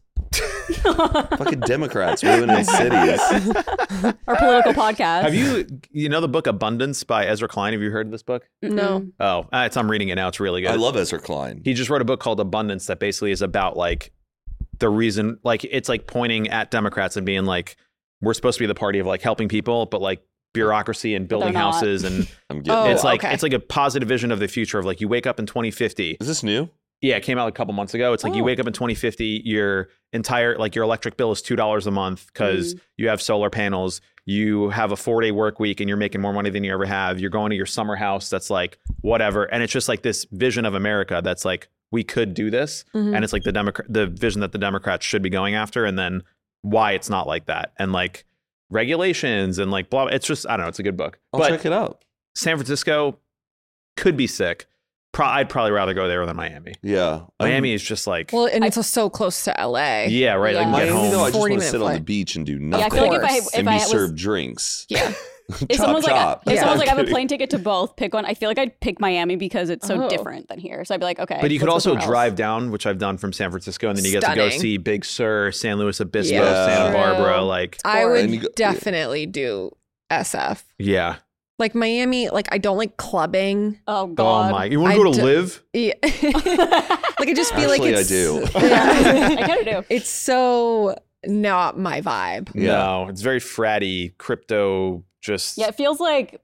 Fucking Democrats ruining cities. Our political podcast. have you know the book Abundance by Ezra Klein? Have you heard of this book? No. Oh, I'm reading it now. It's really good. I love Ezra Klein. He just wrote a book called Abundance that basically is about like the reason, like it's like pointing at Democrats and being like, we're supposed to be the party of like helping people, but like bureaucracy and building they're not. houses and I'm getting Oh, it. it's like okay. it's like a positive vision of the future of like you wake up in 2050. Is this new? Yeah, it came out a couple months ago. It's like you Oh. wake up in 2050, your entire like your electric bill is $2 a month because you have solar panels. You have a 4-day work week and you're making more money than you ever have. You're going to your summer house that's like whatever, and it's just like this vision of America that's like we could do this, Mhm. and it's like the vision that the Democrats should be going after, and then why it's not like that, and like regulations and like blah. It's just I don't know. It's a good book, I'll but check it out. San Francisco could be sick. I'd probably rather go there than Miami. Yeah. Miami is just like Well, and it's so close to LA. yeah, right. Like Yeah. get Miami, home. though, I just 40 want to minute sit on the flight. beach and do Yeah, nothing. I feel like course. if and I be was served drinks. Yeah. if someone's like if Yeah. someone's like I have a kidding. plane ticket to both, pick one. I feel like I'd pick Miami because it's so Oh. different than here. So I'd be like, okay. But you could let's go also somewhere else. drive down, which I've done from San Francisco, and then you get to go Stunning. see Big Sur, San Luis Obispo, Yeah. Santa True. Barbara. Like, I Or- would And you go- definitely do SF. yeah. Like Miami, like I don't like clubbing. Oh God. Oh my! You want I to go to d- live? Yeah. Like I just feel like Actually, I it's do. Yeah. I kind of do. It's so not my vibe. Yeah. No, it's very fratty, crypto. Just Yeah, it feels like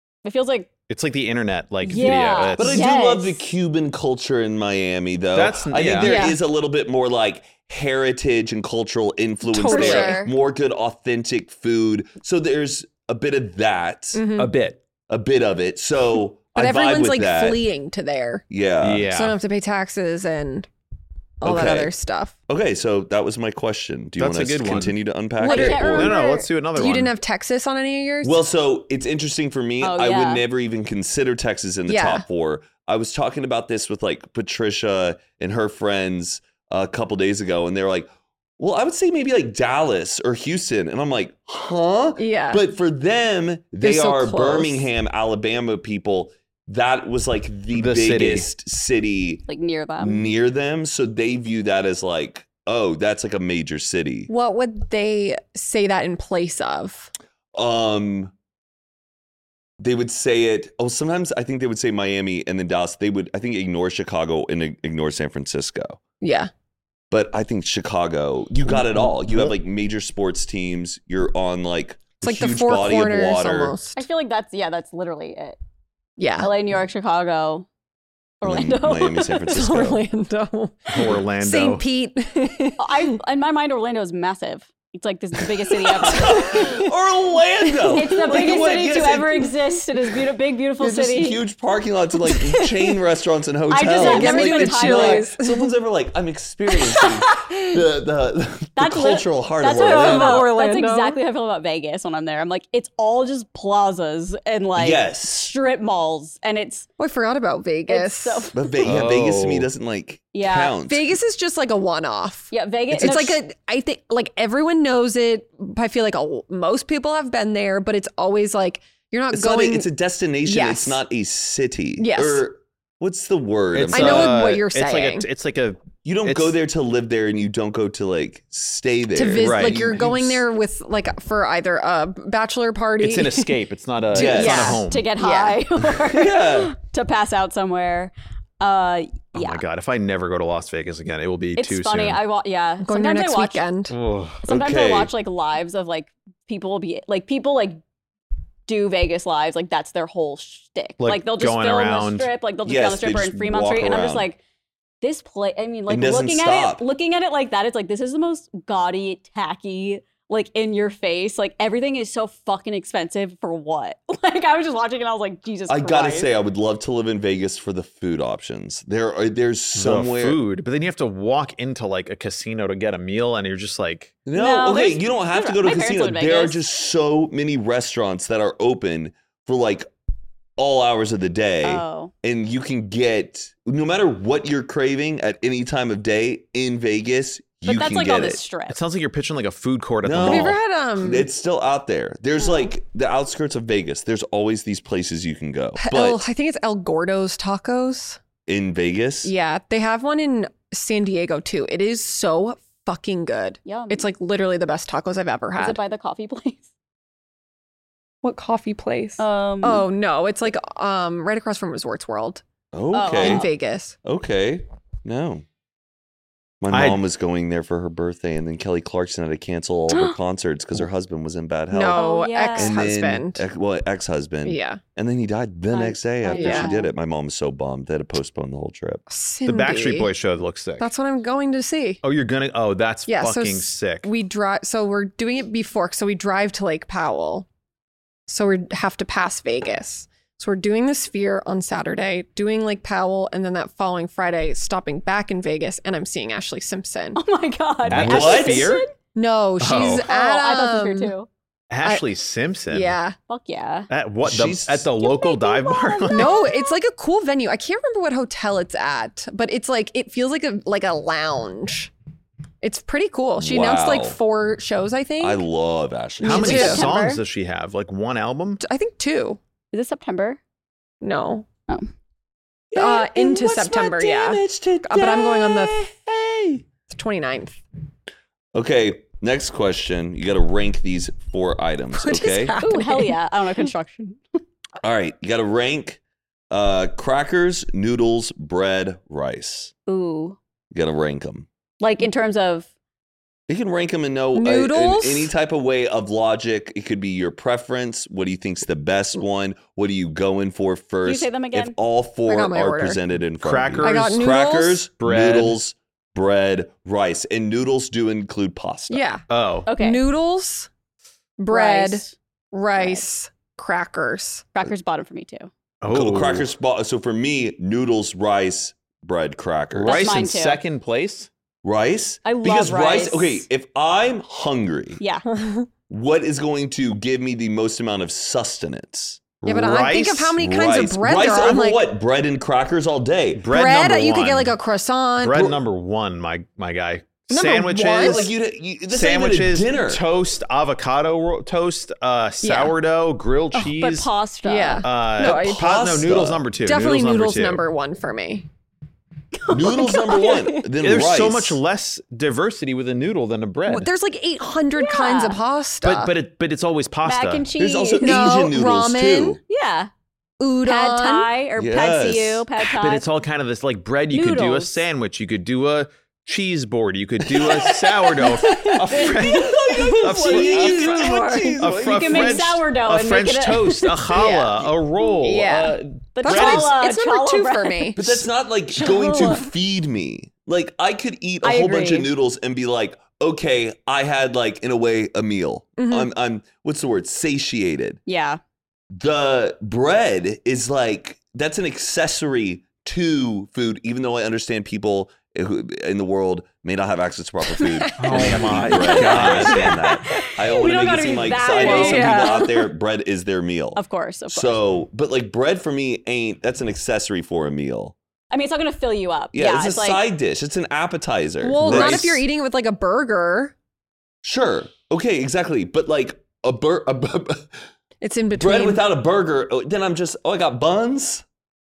it's like the internet, like Yeah. video. But I It's, Yes. do love the Cuban culture in Miami, though. That's- I yeah. think there is Yeah. a little bit more like heritage and cultural influence Totally. there. Sure. More good, authentic food. So there's a bit of that, Mhm. a bit. a bit of it. So But I vibe everyone's with like that. fleeing to there. Yeah. Yeah. So I don't have to pay taxes and all that Okay. other stuff. Okay, so that was my question. Do you That's want a to good one. continue to unpack What it? are- I can't or- No, remember. let's do another You one. didn't have Texas on any of yours? Well, so it's interesting for me. Oh, I yeah. would never even consider Texas in the Yeah. top 4. I was talking about this with like Patricia and her friends a couple days ago, and they were like, well, I would say maybe like Dallas or Houston. And I'm like, huh? Yeah. But for them, They're they so are close. Birmingham, Alabama people. That was like the city. biggest city like near them. near them. So they view that as like, oh, that's like a major city. What would they say that in place of? They would say it. Oh, sometimes I think they would say Miami and then Dallas. They would, I think, ignore Chicago and ignore San Francisco. Yeah. But I think Chicago, you got it all. You have like major sports teams. You're on like It's a like the huge four body of corners water. almost. I feel like that's literally it. Yeah. LA, New York, Chicago, And then Orlando. Miami, San Francisco. Orlando. Orlando. St. Pete. In my mind, Orlando is massive. It's like this is the biggest city ever. Orlando. It's the Like, biggest what? city Yes, to it- ever exist. It is big, beautiful There's just city. huge parking lots and like chain restaurants and hotels. have never been to it's Chili's. like- Someone's ever like, I'm experiencing the That's lit- cultural heart That's of how I feel Orlando. about Orlando. That's exactly how I feel about Vegas when I'm there. I'm like, it's all just plazas and like Yes. strip malls, and it's Oh, I forgot about Vegas. so But Vegas to me Oh. doesn't like Yeah. count. Vegas is just like a one-off. yeah, Vegas. It's like I think like everyone knows it. I feel like most people have been there, but it's always like You're not It's going. it's a destination. Yes. It's not a city. Yes. Or what's the word? It's, I know what you're it's like saying. it's like a You don't go there to live there, and you don't go to like stay there. to visit, Right. like you're going there with like for either a bachelor party. it's an escape. It's not a Yes. it's not a Yeah. home. To get Yeah. high or Yeah. to pass out somewhere. Oh Yeah. my god! If I never go to Las Vegas again, it will be It's too funny. soon. Yeah. going there Sometimes next I watch. weekend. Ugh. Sometimes Okay. I watch like lives of like people do Vegas lives. Like that's their whole shtick. Like, Like they'll just going film around. the strip. Like they'll just Yes, be on the they strip or in just Fremont walk Street, and I'm just around. like, this play. I mean, like It doesn't looking stop. at it like that. It's like this is the most gaudy, tacky, like in your face. Like everything is so fucking expensive for what? Like I was just watching it and I was like, Jesus I Christ. gotta say, I would love to live in Vegas for the food options. There's The somewhere. food, but then you have to walk into like a casino to get a meal, and you're just like, No, okay, there's- you don't have to there's- go to a my parents casino. live in There are Vegas. just so many restaurants that are open for like all hours of the day. Oh. And you can get, no matter what you're craving at any time of day in Vegas, But you that's can like get on the it. strip. it sounds like you're pitching like a food court at No. the Have you mall. ever had It's still out there. There's like the outskirts of Vegas. There's always these places you can go. But I think it's El Gordo's Tacos. in Vegas, Yeah, they have one in San Diego too. It is so fucking good. Yum. It's like literally the best tacos I've ever Is had. it by the coffee place? What coffee place? Oh No, it's like right across from Resorts World okay, in Vegas. okay, no. My I- mom was going there for her birthday, and then Kelly Clarkson had to cancel all her concerts because her husband was in bad health. No, Oh, yeah. And ex-husband. then, ex-husband. Yeah. And then he died the next day after yeah. she did it. My mom was so bummed. They had to postpone the whole trip. The Cindy. Backstreet Boys show looks sick. That's what I'm going to see. Oh, you're gonna? Oh, that's Yeah, so fucking sick. We drive. So we're doing it before. So we drive to Lake Powell. So we have to pass Vegas. So we're doing the Sphere on Saturday, doing Lake Powell, and then that following Friday, stopping back in Vegas, and I'm seeing Ashley Simpson. Oh my god. At Wait, the Ashley Sphere? Simpson? No, she's Oh. at. I thought she was here too. Ashley Simpson. Yeah. Fuck yeah. At what? She's- At the local dive bar? No, it's like a cool venue. I can't remember what hotel it's at, but it's like it feels like a lounge. It's pretty cool. She announced like Wow. 4 shows, I think. I love Ashley. How Me many too. songs September. does she have? Like one album? I think 2. Is it September? No. Oh. Into September, yeah. But I'm going on the 29th. Okay, next question. You got to rank these 4 items, What is okay? happening? Ooh, hell yeah. I don't know construction. All right, you got to rank crackers, noodles, bread, rice. Ooh. You got to rank them. Like in terms of You can rank them in Noodles? in any type of way of logic. It could be your preference. What do you think's the best one? What are you going for first? say them again? If all I 4 got my are order. presented in front Crackers, of you. I got noodles. Crackers, bread. noodles, bread, rice. And noodles do include pasta. Yeah. Oh. okay. Noodles, bread, Rice. rice, crackers. Crackers bottom for me too. Oh. Crackers. So for me, noodles, rice, bread, crackers. That's Rice mine in too. second place? Rice? I love because rice. Okay, if I'm hungry, Yeah. what is going to give me the most amount of sustenance? Yeah, but I think of how many kinds Rice. of bread Rice there are. over I'm like, what? Bread and crackers all day. Bread, number you one. could get like a croissant. Bread number one, my guy. Number Sandwiches. one? Like this ain't even a Sandwiches, dinner. toast, avocado toast, sourdough, grilled But cheese. pasta. Yeah. No, I- pasta. noodles number 2. Definitely noodles two. number 1 for me. Noodles number one. Then There's rice. so much less diversity with a noodle than a bread. Well, there's like 800 kinds of pasta. but it's always pasta. Mac and cheese. There's also No, Asian noodles ramen. too. Yeah. Udon. Pad Thai or Yes. Pad See Ew, Pad Thai. But it's all kind of this like bread. You could do a Noodles. sandwich. You could do a cheese board. You could do a sourdough. You can make sourdough a and French make it a- toast, a challah, a roll. Yeah. The That's bread why is- it's number challah 2 bread. for me. But that's not like going to feed me. Like I could eat a I whole bunch of agree. noodles and be like, okay, I had like in a way a meal. I'm what's the word? Satiated. Yeah. The bread is like that's an accessory to food, even though I understand people who in the world may not have access to proper food. Oh my Bread, I God. understand that. I don't We want to don't make gotta it seem be like that I know some way. people Yeah. out there, bread is their meal. Of course. So, but like bread for me that's an accessory for a meal. I mean, it's not going to fill you up. Yeah, it's a like, side dish. It's an appetizer. Well, not Rice- if you're eating it with like a burger. Sure. Okay, exactly. But like It's in between. bread without a burger. Then I'm just, I got buns.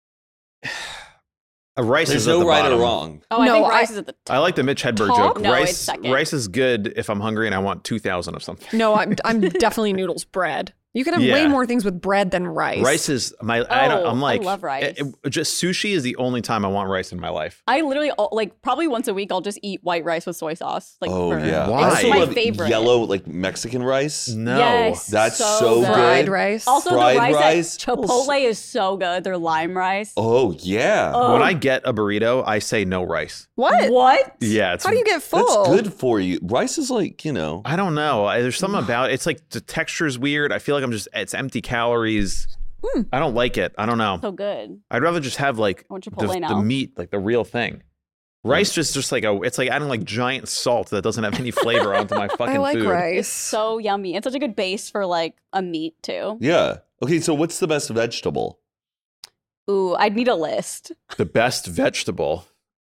Rice There's is at no the right bottom. or wrong. Oh, I No, think I- rice is at the top. I like the Mitch Hedberg Top? joke. No, it's Rice, second. rice is good if I'm hungry and I want 2,000 of something. No, I'm definitely noodles bread. You can have way Yeah. more things with bread than rice. Rice is my. Oh, I'm like, I love rice. Just sushi is the only time I want rice in my life. I literally like probably once a week I'll just eat white rice with soy sauce. Like Oh, for- yeah. Why? I also It's my love favorite. yellow, like Mexican rice. No. Yes, That's so good. fried rice. Also, Fried the rice, rice? at Chipotle is so good. Their lime rice. Oh, yeah. Oh. When I get a burrito, I say no rice. what? What? Yeah, it's. How do you get full? That's good for you. Rice is like, I don't know. There's something about it's like the texture's weird. I feel like it's empty calories. I don't like it. I don't know. So good. I'd rather just have like I want the Chipotle now. meat, like the real thing. Rice just like it's like adding like giant salt that doesn't have any flavor onto my fucking I like food. It's rice. so yummy. It's such a good base for like a meat too. yeah. Okay, so what's the best vegetable? Ooh, I'd need a list. The best vegetable.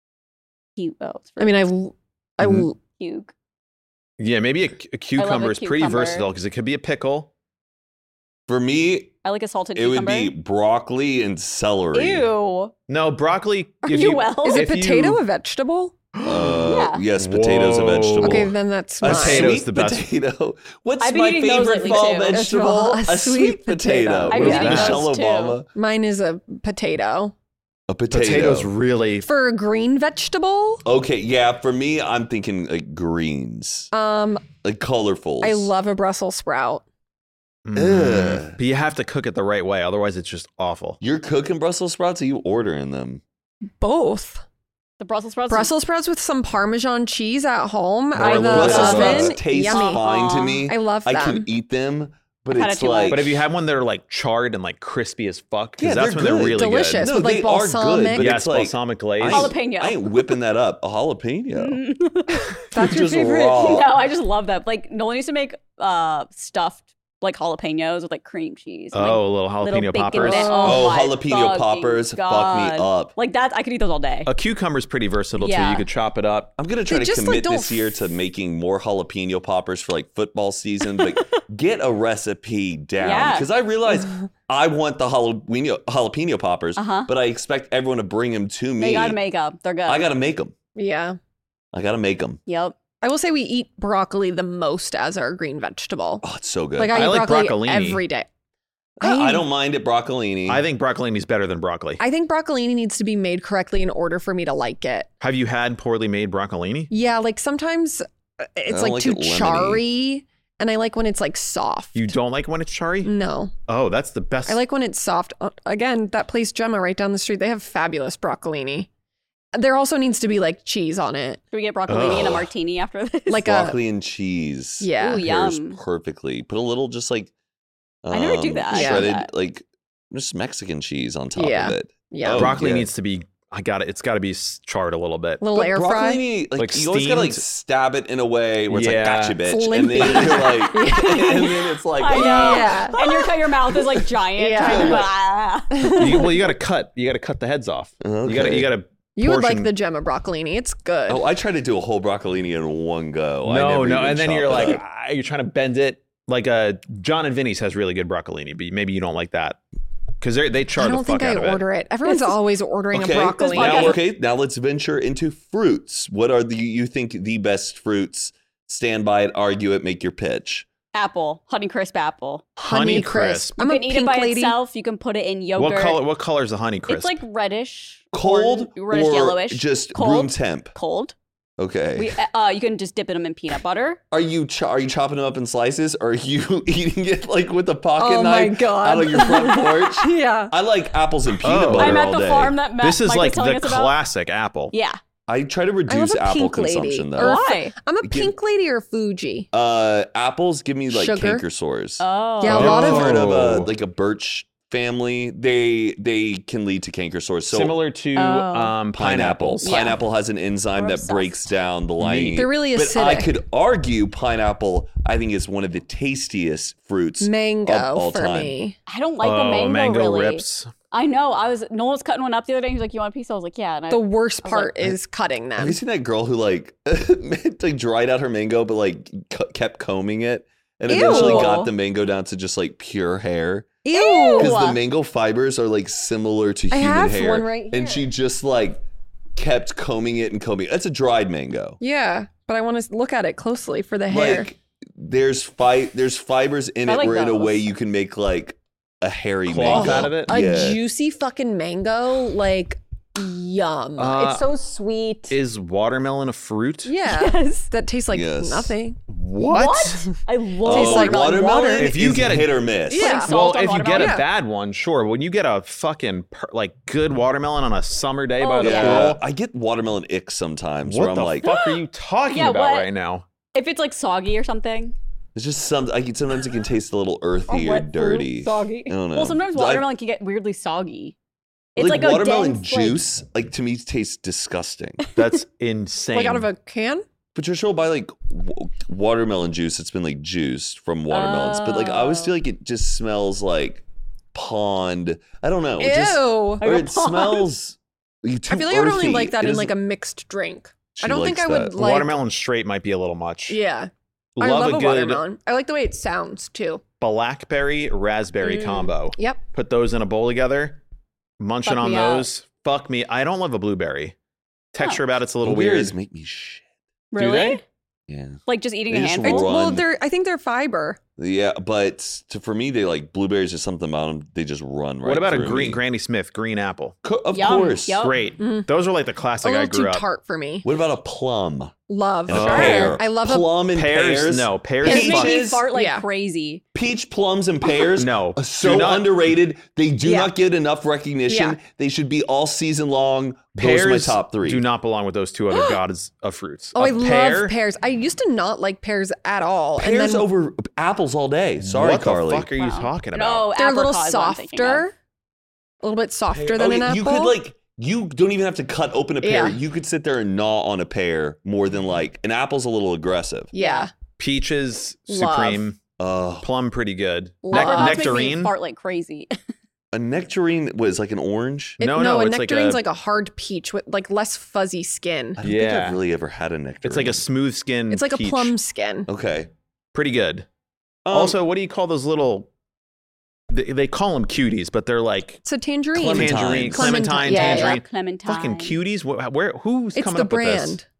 It's I mean, I Mhm. Hugh. Yeah, maybe a cucumber is pretty cucumber. versatile because it could be a pickle. For me, I like a salted it would cucumber. be broccoli and celery. Ew. No, broccoli. Are if you well? is it if you- potato a vegetable? Yeah. Yes, potato's a Whoa. vegetable. Okay, then that's A mine. Potato's sweet the best. potato. What's I've been my eating those favorite lately, fall too. vegetable? A A sweet potato. I've been What is eating Michelle those, too. Obama? Mine is a potato. A potato. Potatoes really. For a green vegetable, Okay, yeah. For me, I'm thinking like greens, like colorfuls. I love a Brussels sprout. Ugh. But you have to cook it the right way, otherwise it's just awful. You're cooking Brussels sprouts, or you ordering them? Both. The Brussels sprouts. Brussels sprouts with some Parmesan cheese at home I out of the love Brussels oven. sprouts taste Yummy. fine to me. I love I them. can eat them, but I've had it's it too like. much. But if you have one that are like charred and like crispy as fuck, because Yeah, that's they're when they're good. really Delicious. no, with, like, they are good, balsamic. but Yes, it's like balsamic glaze. Jalapeno. I ain't whipping that up. A jalapeno. That's your Just favorite? raw. No, I just love that. Like Nolan used to make stuffed like jalapenos with like cream cheese. and, like, Oh, little jalapeno bacon poppers. bit. Oh, my jalapeno fucking poppers fuck me God. up. Like that, I could eat those all day. A cucumber's pretty versatile too. Yeah. You could chop it up. I'm gonna try They to just, like, commit don't this year to making more jalapeno poppers for like football season. But get a recipe down Yeah. because I realize I want the jalapeno poppers, Uh-huh. but I expect everyone to bring them to me. They gotta make up. They're good. I gotta make them. Yeah. I gotta make them. Yep. I will say we eat broccoli the most as our green vegetable. Oh, it's so good. Like I I eat like broccoli broccolini. every day. I don't mind it broccolini. I think broccolini's better than broccoli. I think broccolini needs to be made correctly in order for me to like it. Have you had poorly made broccolini? Yeah, like sometimes it's don't like like too it lemony. charry, and I like when it's like soft. You don't like when it's charry? No, Oh, that's the best. I like when it's soft. Again, that place Gemma right down the street, they have fabulous broccolini. There also needs to be like cheese on it. Should we get broccolini and a Ugh. martini after this? Like broccoli and cheese. Yeah. Ooh, pairs yum. perfectly. Put a little just like I never do that. I Yeah. shredded that. like just Mexican cheese on top Yeah. of it. Yeah. Oh, broccoli yeah. needs to be. It's got to be charred a little bit. Little But air fry. broccolini, like, Like you always gotta like steamed? stab it in a way where it's Yeah. like gotcha, bitch, It's and then limpy. you're like, and then it's like, I know. Yeah. And your mouth is like giant. Yeah. Trying to, ah. You got to cut. You got to cut the heads off. Okay. You got to. You would like portion- the Gemma broccolini. It's good. Oh, I try to do a whole broccolini in one go. I No, never no, even and then chop you're it like, up. you're trying to bend it. Like John and Vinny's has really good broccolini, but maybe you don't like that because they char I the don't fuck think I out of it. order it. Everyone's always ordering okay, a broccoli. now let's venture into fruits. What are you think the best fruits? Stand by it, argue it, make your pitch. Apple, Honeycrisp apple. Honey crisp. You I'm can a eat it pink by lady. itself. You can put it in yogurt. What color is the honey crisp? It's like reddish, Cold reddish or yellowish. just cold, room temp? Cold. Okay. You can just dip them in peanut butter. Are you chopping them up in slices, or are you eating it like with a pocket Oh my knife God. out on your front porch? Yeah. I like apples and peanut Oh. butter I'm at all the day. farm that Matt, this is Mike like was telling the us about. classic apple. Yeah. I try to I love reduce a apple pink lady. consumption Or though. Why? I'm a pink lady or a Fuji. Apples give me like Sugar? canker sores. Oh. Yeah, a Have lot you of- ever heard of Oh. like a birch family? They can lead to canker sores. So Similar to Oh. pineapples. Yeah. Pineapple has an enzyme We're that obsessed. breaks down the lining. They're really But I acidic. could argue pineapple, I think, is one of the tastiest fruits Mango of all for time. me. I don't like the mango, really. rips. I know. Nolan was cutting one up the other day. He was like, "You want a piece?" I was like, "Yeah." And The worst I was like, part is cutting Have them. you seen that girl who like like dried out her mango but like kept combing it and eventually Ew. got the mango down to just like pure hair. Ew. Because the mango fibers are like similar to I human have hair. one right And here. she just like kept combing it and combing it. That's a dried mango. Yeah, but I want to look at it closely for the hair. Like there's fibers in I it like where in a those. way you can make like a hairy Cloth mango. out of it? A Yeah. juicy fucking mango, like yum. It's so sweet. Is watermelon a fruit? Yeah, Yes. that tastes like Yes. nothing. What? I love Tastes like watermelon. water. If If you is get a- hit or miss. Yeah. Putting Well, salt on if you get a watermelon? bad one, sure. When you get a fucking like good watermelon on a summer day by Oh, the Yeah, pool, I get watermelon ick sometimes where what I'm the like, fuck are you talking Yeah, about what? right now? If it's like soggy or something. it's just sometimes it can taste a little earthy or wet fruit, dirty. soggy. I don't know. Well, sometimes I- watermelon can get weirdly soggy. It's like, a watermelon dense, juice, like to me, tastes disgusting. That's insane. Like out of a can? Patricia will buy like watermelon juice that's been like juiced from watermelons, but like I always feel like it just smells like pond. I don't know. It just, Ew. or Like a it pond. smells. I feel like I would only like that in like a mixed drink. I don't think I would like. watermelon straight might be a little much. Yeah, I Love love a a good watermelon. I like the way it sounds too. blackberry raspberry combo. Yep. Put those in a bowl together, munching Fuck on me up. those. Fuck me. I don't love a blueberry. Texture about it's a little Blueberries weird. make me shit. Really? they? Yeah, Like just eating They a just handful? run. Well, I think they're fiber. yeah, but for me, they like blueberries. Is something about them. They just run right. What about a through green me. Granny Smith green apple? Of Yum, course. yum. Great. Mhm. Those are like the A classic I little grew too up. tart for me. What about a plum Love. and a Oh. pear? I love plum and Pears, no. Pears Pears is make fuck. me Peaches? fart like Yeah. crazy. Peach plums and pears. No. are so Do not- underrated. They do Yeah. not get enough recognition. Yeah. They should be all season long. Pears Those are my top three. do not belong with those two other gods of fruits. Oh, A I pear? love pears. I used to not like pears at all. Pears and then over apples all day. Sorry, what Carly. the fuck are you Wow. talking about? No, they're a little apricot is what I'm thinking of. softer. A little bit softer than an apple. You could like. You don't even have to cut open a pear. Yeah. You could sit there and gnaw on a pear more than like an apple's a little aggressive. Yeah. Peaches, Love. supreme. Oh, Plum, pretty good. Love. Apricots make me Nectarine. fart like crazy. a nectarine was like an orange. No, a it's like nectarine's a- like a hard peach with like less fuzzy skin. I don't think Yeah. I've really ever had a nectarine. It's like a smooth skin. It's like peach. a plum skin. Okay. Pretty good. Also, Also, what do you call those little? They call them cuties, but they're like It's a tangerine. Clementine. tangerine, Clementine. clementine, Yeah, tangerine. Clementine. Fucking cuties. Where? Who's It's coming the up with this? brand.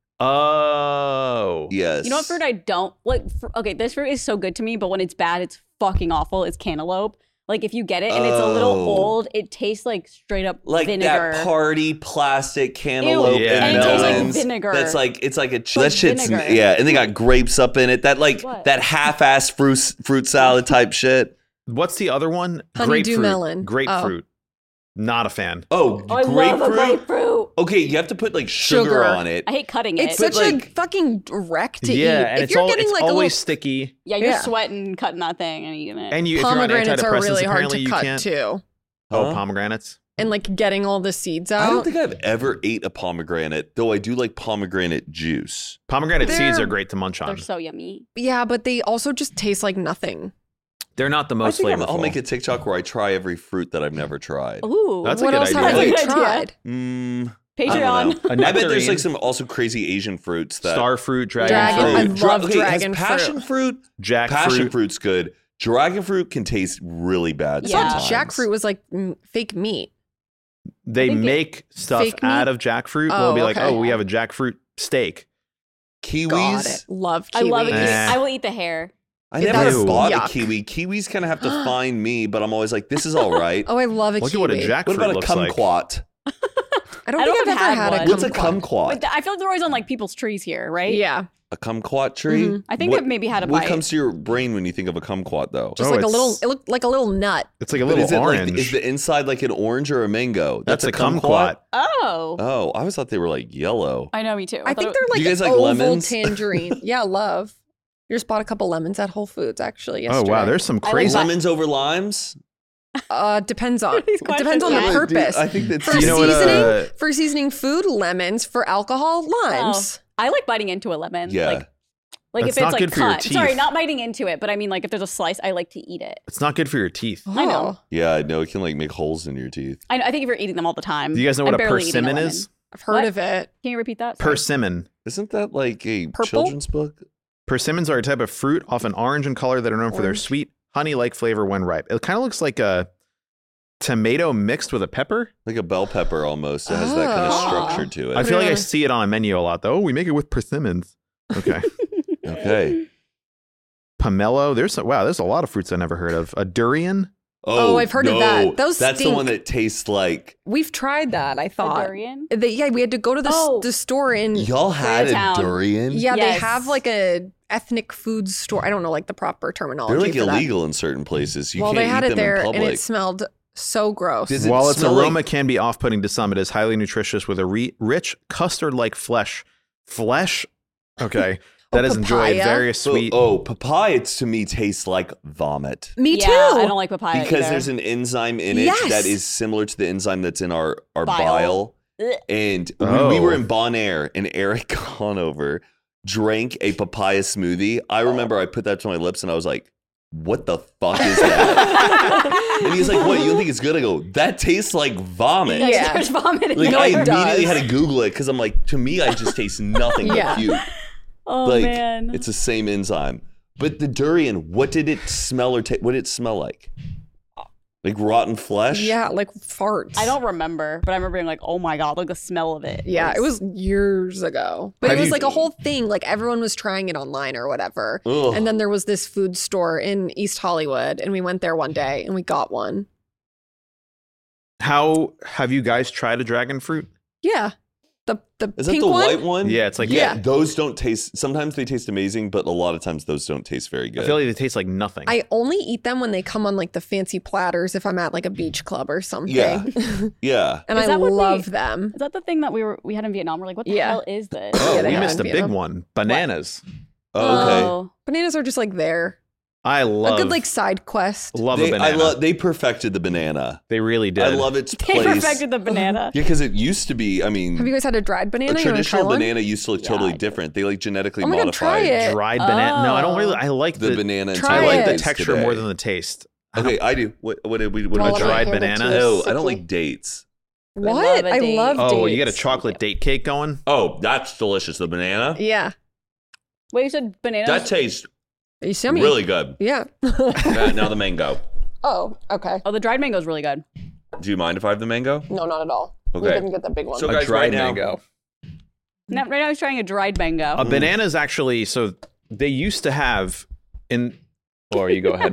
Oh, yes. You know what fruit I don't like? Okay, this fruit is so good to me, but when it's bad, it's fucking awful. It's cantaloupe. Like if you get it and it's a little Oh. old, it tastes like straight up Like vinegar. that party plastic cantaloupe Ew. Yeah, and And it tastes like melons. vinegar. That's like it's like a like that shit's vinegar. yeah, and they got grapes up in it. That like What? that half-ass fruit salad type shit. What's the other one? Honeydew Grapefruit. melon. Grapefruit. Not a fan. Oh, Oh, I love a grapefruit. Okay, you have to put like sugar Sugar. on it. I hate cutting It's it. such like- a fucking wreck to eat. Yeah, and If it's you're all getting it's like always a sticky. Yeah, you're Yeah. sweating cutting that thing and eating it. And you, if little you're on pomegranates are antidepressants, really hard apparently to you cut can't. too. Oh, Huh? pomegranates. And like getting all the seeds I out. don't think I've ever ate a pomegranate, though I do like pomegranate juice. Pomegranate seeds They're- are great to munch on. They're so yummy. Yeah, but they also just taste like nothing. They're not the most I think flavorful. I'll make a TikTok where I try every fruit that I've never tried. Ooh. That's a What good else idea. have you That's a good idea. tried? I don't Patreon. know. A I bet there's nectarine. like some also crazy Asian fruits that Star fruit, dragon, Dragon- fruit, I love has dragon passion fruit. jackfruit. Passion fruit's good. Dragon fruit can taste really bad I I thought thought sometimes. jackfruit was like fake meat. They think it- make stuff Fake meat? out of jackfruit. Oh, We'll be like, okay. oh, we have a jackfruit steak. Kiwis. Got it. Love I kiwi. love it. Nah. I will eat the hair. I It never does bought yuck. a kiwi. Kiwis kind of have to find me, but I'm always like, this is all right. Oh, I love a Look kiwi. at what a jackfruit What about a looks like. kumquat? I don't I think don't I've ever have had one. a What's a kumquat. But I feel like they're always on like people's trees here, right? Yeah, A kumquat tree? Mhm. I think What- I've maybe had a What bite. comes to your brain when you think of a kumquat, though? just Oh, like a little. it's- It looked like a little nut. It's like a But little is it orange. like is the inside like an orange or a mango? That's a kumquat. Oh. Oh, I always thought they were like yellow. I know, me too. I think thought they're like, Do you guys like oval lemons? tangerine. Yeah, love. You just bought a couple lemons at Whole Foods actually Oh yesterday. wow, there's some I like crazy. that. Lemons over limes? Depends on. These It depends on questions, the yeah. purpose. I think that's For Do you know what, seasoning, for seasoning food, lemons. For alcohol, limes. I like biting into a lemon. Yeah. Like That's if not it's like good for your cut. Sorry, teeth. not biting into it, but I mean like if there's a slice, I like to eat it. It's not good for your teeth. I know. Oh, Yeah, I know it can like make holes in your teeth. I think if you're eating them all the time. Do you guys know I'm what a barely eating persimmon lemon. is? I've heard What? of it. Can you repeat that? Sorry. Persimmon. Isn't that like a Purple? children's book? Persimmons are a type of fruit, often orange in color, that are known for their sweet, honey-like flavor when ripe. It kind of looks like a tomato mixed with a pepper. Like a bell pepper almost. It has that kind of structure to it. I feel like I see it on a menu a lot, though. Oh, we make it with persimmons. Okay. Okay. Pomelo. There's a lot of fruits I never heard of. A durian. Oh, I've heard of that. Those That's the stink. one that tastes like. We've tried that, I A thought. durian? We had to go to the store in. Y'all had a Koreatown. durian? Yeah, they Yes. have like a ethnic food store. I don't know like the proper terminology. They're like for that. illegal in certain places. You Well, can't they had eat it them there, in and public. it smelled so gross. Does it While its smell aroma like- can be off-putting to some, it is highly nutritious with a rich custard-like flesh. Okay. That is enjoyed. papaya? Very sweet. Papaya to me tastes like vomit. Me Yeah, too. I don't like papaya Because either. there's an enzyme in it Yes. that is similar to the enzyme that's in our Bile. bile. Ugh. And when we Oh. were in Bon Air and Eric Conover drank a papaya smoothie, I remember I put that to my lips and I was like, what the fuck is that? And he's like, what, you don't think it's good? I go, that tastes like vomit. Yeah. There's vomit in Like, No, I it immediately does. had to Google it because I'm like, to me, I just taste nothing Yeah. but puke. Oh, Like, man. it's the same enzyme. But the durian, what did it smell or what did it smell like? Like rotten flesh? Yeah, like farts. I don't remember, but I remember being like, oh my God, like the smell of it. Yeah, it was years ago. But Have it was you- like a whole thing. Like everyone was trying it online or whatever. Ugh. And then there was this food store in East Hollywood, and we went there one day and we got one. How have you guys tried a dragon fruit? Yeah. The Is that pink the one? white one? Yeah, it's like Yeah. Those don't taste. Sometimes they taste amazing, but a lot of times those don't taste very good. I feel like they taste like nothing. I only eat them when they come on like the fancy platters if I'm at like a beach club or something. Yeah. yeah. And Is I that what love they- them. Is that the thing that we had in Vietnam? We're like, what the Yeah. hell is this? Oh, Yeah, they we have missed a in big Vietnam. one. Bananas. Oh, okay. Oh. Bananas are just like there. I love a good like side quest. love a banana. They perfected the banana. They really did. I love its They place. perfected the banana. Yeah, because it used to be. I mean, Have you guys had a dried banana? a You wanna traditional try one? banana used to look Yeah, totally I did. different. They like genetically Oh my God, try modified it. dried banana. No, I don't really. I like the banana. Try I until like the it. dates texture today. more than the taste. Okay, I do. What did we? What Well, did a I dried try? banana? No, I don't like dates. What? love a I date. love dates. Oh, you get a chocolate date cake going. Oh, that's delicious. The banana. Yeah. Wait, you said bananas? That tastes You see me? really good. Yeah. Now the mango. Oh, okay. Oh, the dried mango is really good. Do you mind if I have the mango? No, not at all. We Okay. didn't get the big one. So A guys, dried right now- mango. Now, right now, I was trying a dried mango. A banana is actually so they used to have in. Or you go ahead.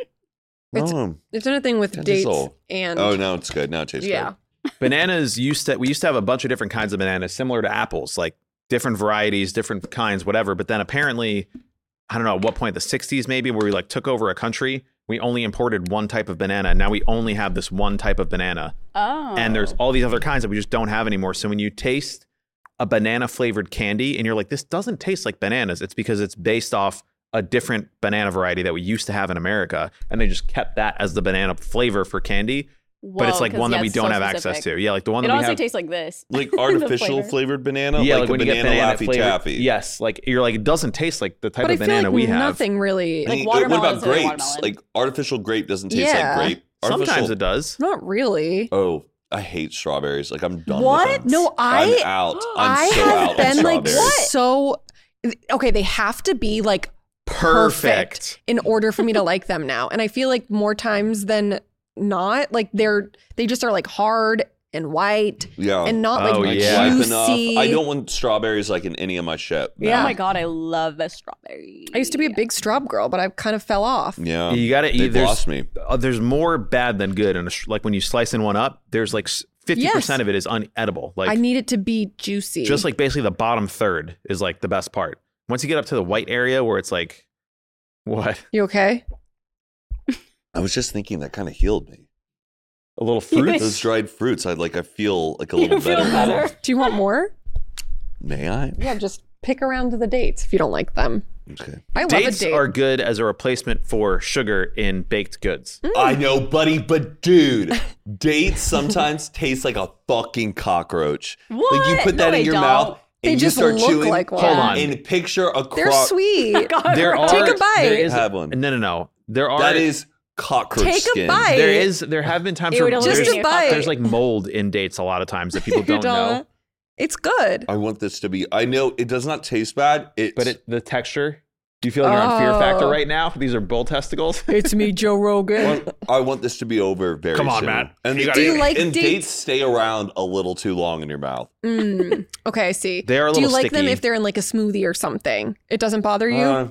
It's- Oh, It's anything with That is dates all. and oh, now it's good. Now it tastes yeah. Bananas we used to have a bunch of different kinds of bananas, similar to apples, like different varieties, different kinds, whatever. But then apparently, I don't know at what point, the 60s maybe, where we like took over a country, we only imported one type of banana. And now we only have this one type of banana. Oh. And there's all these other kinds that we just don't have anymore. So when you taste a banana flavored candy and you're like, this doesn't taste like bananas, it's because it's based off a different banana variety that we used to have in America. And they just kept that as the banana flavor for candy. But it's Whoa, like 'cause, one yeah, that we it's don't so have access specific. to. Yeah, like the one It that we honestly have. tastes like this. Like The artificial flavor. flavored banana, Yeah, like, like a when you get banana banana Laffy flavored. Taffy. Yes, like you're like, it doesn't taste like the type But I of feel banana like we have. nothing really. I mean, Like watermelon what about isn't a grapes? watermelon. Like artificial grape doesn't taste Yeah. like grape. Sometimes Artificial- it does. Not really. Oh, I hate strawberries. Like I'm done What? with them. No, I'm out. I'm I so have out on been like strawberries. so. Okay, they have to be like perfect in order for me to like them now, and I feel like more times than not, like they just are like hard and white Yeah. and not Oh, like yeah. Ripe juicy. enough. I don't want strawberries like in any of my shit. Yeah. Oh my God, I love the strawberry. I used to be a big straw girl, but I kind of fell off. Yeah. You got to eat. They've lost me. There's more bad than good, and like when you slicing one up, there's like 50% Yes. of it is unedible. Like I need it to be juicy. just like basically the bottom third is like the best part. Once you get up to the white area where it's like, what? You okay? I was just thinking that kind of healed me. A little fruit? Those dried fruits, I feel like a little feel better. better. Do you want more? May I? Yeah, just pick around to the dates if you don't like them. Okay. I love Dates a date. are good as a replacement for sugar in baked goods. I know, buddy, but dude, dates sometimes taste like a fucking cockroach. Like you What? put that No, in they your don't. mouth They and just you start look chewing. like one. Hold on. And picture a They're croc. sweet. There are Take a bite. There is, Have one. No. There are That is cockroach Take a skin. bite. There have been times Ew, where don't Just there's, a bite. there's like mold in dates a lot of times that people You don't know. It's good. I want this to be. I know it does not taste bad. But the texture, You feel you're on Fear Factor right now? These are bull testicles. It's me, Joe Rogan. I want this to be over very soon. Come on, Matt. And You Do you like and dates? dates stay around a little too long in your mouth. Okay, I see. They are a Do you little like them sticky. if they're in like a smoothie or something? It doesn't bother you?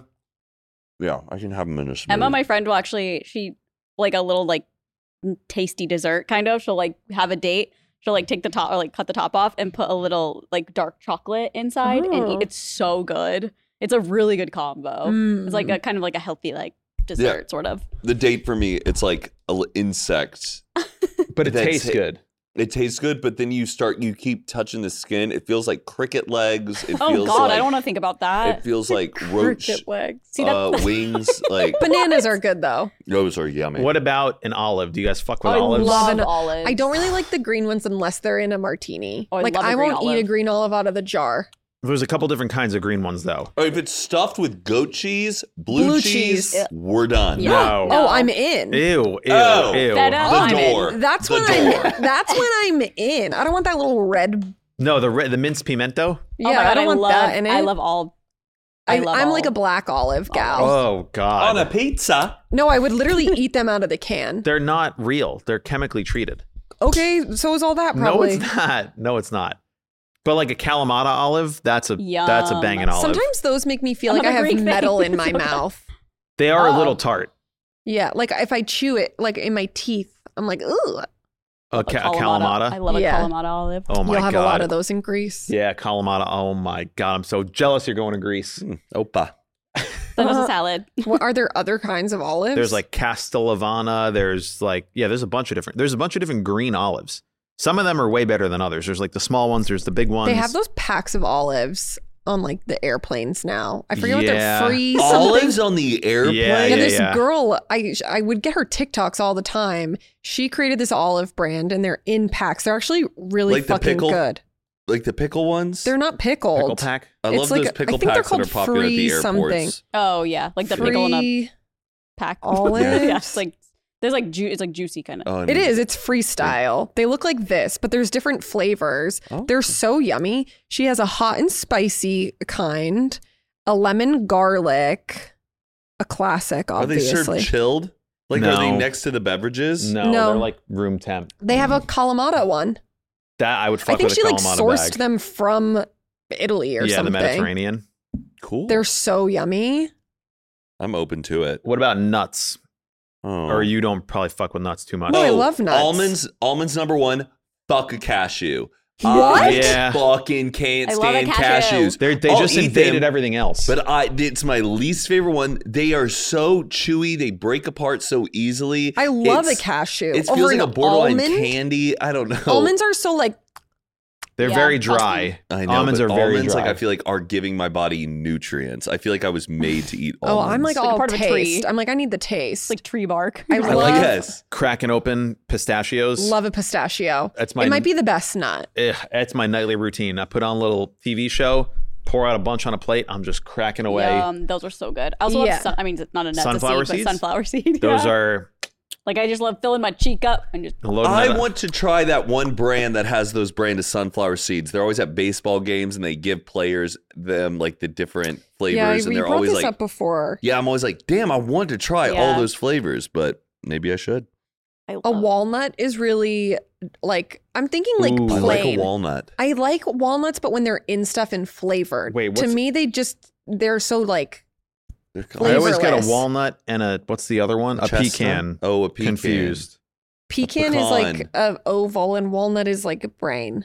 Yeah, I can have them in a smoothie. Emma, my friend, will actually, she like a little like tasty dessert kind of. She'll like have a date. She'll like take the top or like cut the top off and put a little like dark chocolate inside and Oh. eat. It's so good. It's a really good combo. It's like a kind of like a healthy like dessert sort of. The date for me, it's like insects. But it That's tastes it. good. It tastes good, but then you keep touching the skin. It feels like cricket legs. It Oh feels God, like, I don't want to think about that. It feels like roach Cricket legs. See, that's wings. Like Bananas are good though. those are yummy. What about an olive? Do you guys fuck with I olives? love an- olives. I don't really like the green ones unless they're in a martini. Oh, I like love a I green won't eat a olive. green olive out of the jar. There's a couple different kinds of green ones though. Or if it's stuffed with goat cheese, blue cheese, cheese. we're done. Yeah. No. Oh, I'm in. Ew. Oh. Ew. Feta? The I'm in. door. That's the when door. that's when I'm in. I don't want that little red. No, the minced pimento. Yeah, Oh my God, I don't want love, that in it. I love all. I love I'm all. like a black olive gal. Oh God. On a pizza. No, I would literally eat them out of the can. They're not real. They're chemically treated. Okay, so is all that probably. No, it's not. No, it's not. But like a Kalamata olive, that's a Yum. banging olive. Sometimes those make me feel like I Another have Greek metal thing. in my mouth. they are a Oh. little tart. Yeah, like if I chew it, like in my teeth, I'm like, ooh. A Kalamata. I love Yeah. a Kalamata olive. Oh my You'll have God. a lot of those in Greece. Yeah, Kalamata. Oh my God. I'm so jealous you're going to Greece. Opa. Then there's a salad. What, are there other kinds of olives? There's like Castellavana. There's like, yeah, there's a bunch of different green olives. Some of them are way better than others. There's like the small ones. There's the big ones. They have those packs of olives on like the airplanes now. I forget what Yeah. they're free something. Olives on the airplane? Yeah, Yeah, this yeah. girl, I would get her TikToks all the time. She created this olive brand and they're in packs. They're actually really Like the fucking pickle? good. Like the pickle ones? They're not pickled. Pickle pack. I it's love like those a- pickle I think they're packs that are called popular at the free airports. something. Oh yeah, like the pickle in a Free pack. olives. yeah, it's like there's like it's like juicy kind of. Oh, It is. It's freestyle. They look like this, but there's different flavors. Oh. They're so yummy. She has a hot and spicy kind, a lemon garlic, a classic, Are they obviously. served chilled? Like, are they No. next to the beverages? No, No. they're like room temp. They have a Kalamata one. That I would fuck I think with she a like Kalamata sourced bag. them from Italy or Yeah, something. the Mediterranean. Cool. They're so yummy. I'm open to it. What about nuts? Oh. Or you don't probably fuck with nuts too much. No, I love nuts. Almonds number one. Fuck a cashew. What? I Yeah. fucking can't I love a stand cashew. cashews. They I'll just eat invaded them, everything else. But it's my least favorite one. They are so chewy. They break apart so easily. I love a It's- cashew. It Over feels like an a borderline almond. candy. I don't know. Almonds are so like they're Yeah, very trust dry. I know, Almonds but are very almonds, dry. like I feel like are giving my body nutrients. I feel like I was made to eat almonds. I'm like like a all part of a tree. taste. I'm like I need the taste. It's like tree bark. I I love- like yes. Cracking open pistachios. love a pistachio. That's my. It might be the best nut. It's my nightly routine. I put on a little TV show, pour out a bunch on a plate. I'm just cracking away. Those are so good. I also Yeah. love. I mean, it's not a nut Sunflower to seed, seeds? but sunflower seed. Those yeah. are like I just love filling my cheek up and just. loading I that up. want to try that one brand that has those brand of sunflower seeds. They're always at baseball games and they give players them like the different flavors Yeah, and we they're brought always this like up before. yeah, I'm always like, damn, I want to try all Yeah. those flavors, but maybe I should. I A love- walnut is really like I'm thinking like Ooh. plain. I like a walnut. I like walnuts, but when they're in stuff and flavored. Wait, to what's- me they're so like They're kind I of- always get a flavorless. walnut and a what's the other one? A chestnut? pecan. Oh, a pecan. Confused. pecan is like a oval and walnut is like a brain.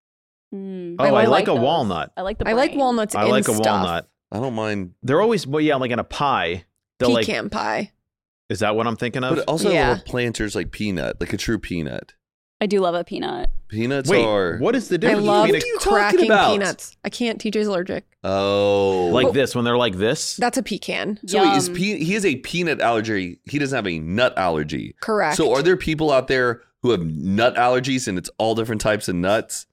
Mm. Oh, I like a those. walnut. I like the. I like brain. walnuts I in like a stuff. walnut. I don't mind, They're always like in a pie. They'll like. Pecan pie. Is that what I'm thinking of? but also Yeah. little planters like peanut, like a true peanut. I do love a peanut. Peanuts Wait, are what is the I difference love between are you talking cracking about? peanuts. I can't. TJ's allergic. oh like this when they're like this? That's a pecan. So wait, is Yum. he has a peanut allergy. He doesn't have a nut allergy. Correct. So are there people out there who have nut allergies and it's all different types of nuts?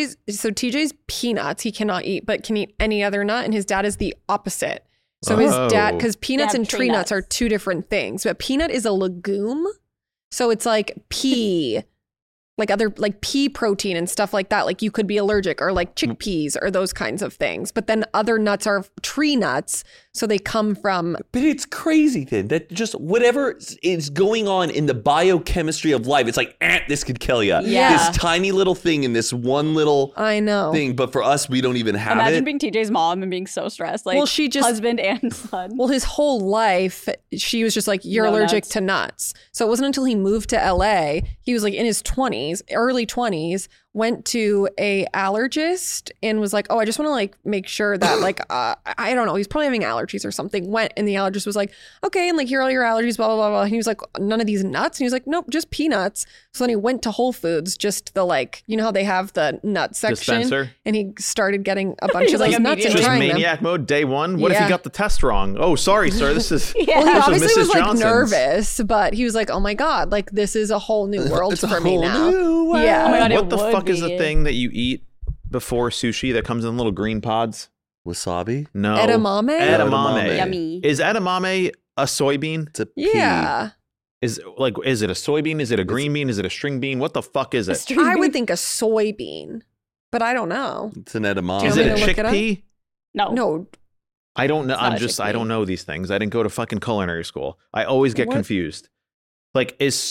TJ's peanuts he cannot eat, but can eat any other nut, and his dad is the opposite. So his Oh. dad, because peanuts have and tree tree nuts nuts. are two different things, but peanut is a legume, so it's like pea, like other like pea protein and stuff like that. Like you could be allergic, or like chickpeas or those kinds of things. But then other nuts are tree nuts. So they come from. But it's crazy then that just whatever is going on in the biochemistry of life, it's like, this could kill you. Yeah. This tiny little thing in this one little I know. thing. But for us, we don't even have Imagine it. being TJ's mom and being so stressed. Like, Well, she just- husband and son. Well, his whole life, she was just like, you're No allergic nuts. to nuts. So it wasn't until he moved to LA, he was like in his 20s, early 20s, went to a allergist and was like, oh, I just want to like make sure that like, I don't know, he's probably having allergies or something. Went and the allergist was like, okay, and like, here are all your allergies, blah, blah, blah, blah. And he was like, none of these nuts? And he was like, nope, just peanuts. So then he went to Whole Foods, just the like, you know how they have the nut section? Dispenser? And he started getting a bunch He's of like those nuts and immediately- Just trying them. maniac mode day one. What if Yeah. you got the test wrong? Oh, sorry, sir. This is Yeah. Well, he this obviously Mrs. was like Johnson's. nervous, but he was like, "Oh my god, like this is a whole new world It's a for me whole now." new world. Yeah. Oh my God, What it the would fuck is be. the thing that you eat before sushi that comes in little green pods? Wasabi? No. Edamame? Edamame. Yummy. Is edamame a soybean? It's a pea. Yeah, Is it a soybean? Is it a green bean? Is it a string bean? What the fuck is it? I would think a soybean, but I don't know. It's an edamame. Do you Is want it me a to look it up? chickpea? No. No, I don't know. It's not a I chickpea. don't know these things. I didn't go to fucking culinary school. I always get What? confused. Like, is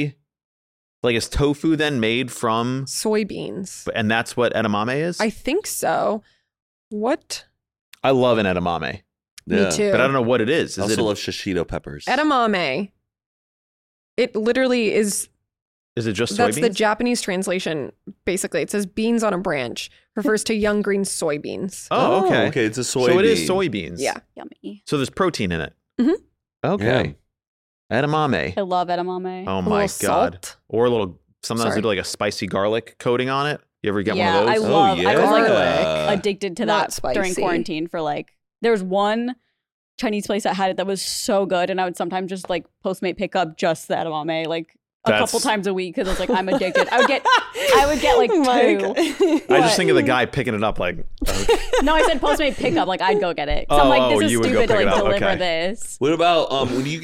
tofu then made from, soybeans. and that's what edamame is? I think so. What? I love an edamame, Yeah. Me too. but I don't know what it is. I Is also it, love shishito peppers. Edamame. It literally is. is it just That's soybeans? the Japanese translation. Basically, it says beans on a branch. Refers to young green soybeans. Oh, okay. Okay, it's a soybean. So it is soybeans. Yeah. Yummy. So there's protein in it. Mhm. Okay. Edamame. I love edamame. Oh A my little god. salt. Or a little. Sometimes Sorry. they do like a spicy garlic coating on it. You ever get Yeah, one I of those? love. I was like Garlic. addicted to Not that during spicy. quarantine for like. There was one Chinese place that had it that was so good, and I would sometimes just like Postmate pick up just the edamame like a That's- couple times a week because I was like, I'm addicted. I would get like two. I just think of the guy picking it up like, No, I said Postmate pickup. Like I'd go get it. So I'm like, Oh, this is you would go stupid to pick it like up, deliver okay. this. What about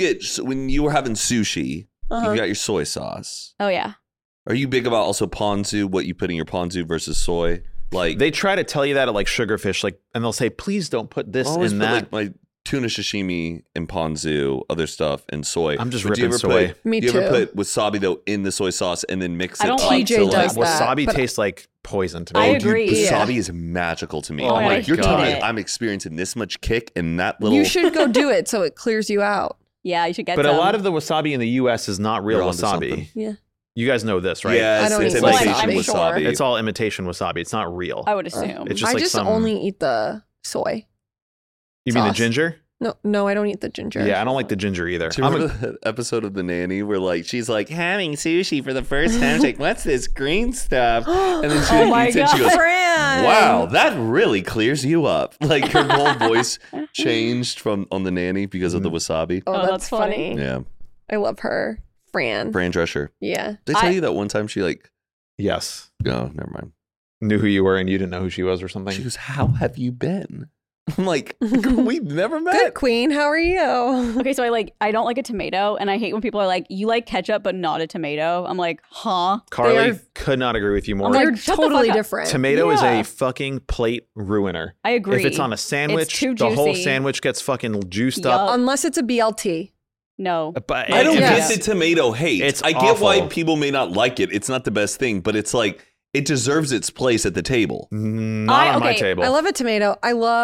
when you were having sushi, Uh-huh. you got your soy sauce. Oh yeah. Are you big about also ponzu, what you put in your ponzu versus soy? Like they try to tell you that at like Sugarfish, like, and they'll say, please don't put this I always in put that. like my tuna sashimi and ponzu, other stuff, and soy. I'm just But do you ripping ever soy. Put, Me do you ever too. put wasabi though in the soy sauce and then mix it I don't up like to TJ like does that. Wasabi but- tastes like poison to me. I dude, agree. wasabi Yeah. is magical to me. Oh I'm my like, you're God. telling me it. I'm experiencing this much kick and that little. You should go do it so it clears you out. Yeah, you should get But some. a lot of the wasabi in the U.S. is not real You're onto wasabi. something. Yeah. You guys know this, right? Yes, I don't it's eat imitation wasabi. I'm wasabi. sure. It's all imitation wasabi. It's not real. I would assume. It's just I like just some- only eat the soy. You mean the sauce. ginger? No, I don't eat the ginger. Yeah, I don't like the ginger either. Do you I'm a- remember that episode of The Nanny where like she's like having sushi for the first time? She's like, what's this green stuff? And then she Oh like, my eats it and she goes, Fran! wow, that really clears you up. Like her whole voice changed from on The Nanny because of the wasabi. Oh, Oh, that's that's funny. funny. Yeah. I love her. Fran. Fran Drescher. Yeah. Did I tell I- you that one time she like, yes. oh, never mind. Knew who you were and you didn't know who she was or something. She goes, how have you been? I'm like, we've never Good met. queen. How are you? Okay, so I don't like a tomato, and I hate when people are like, "You like ketchup but not a tomato." I'm like, huh? Carly They are- could not agree with you more. I'm like, They're shut the totally fuck up. different. Tomato is Yeah. a fucking plate ruiner. I agree. If it's on a sandwich, too the whole juicy. sandwich gets fucking juiced Yup. up. Unless it's a BLT. No. But I don't if Yeah. get it's- the tomato hate. It's I get why awful. people may not like it. It's not the best thing, but it's like it deserves its place at the table. Not on my okay, table. I love a tomato.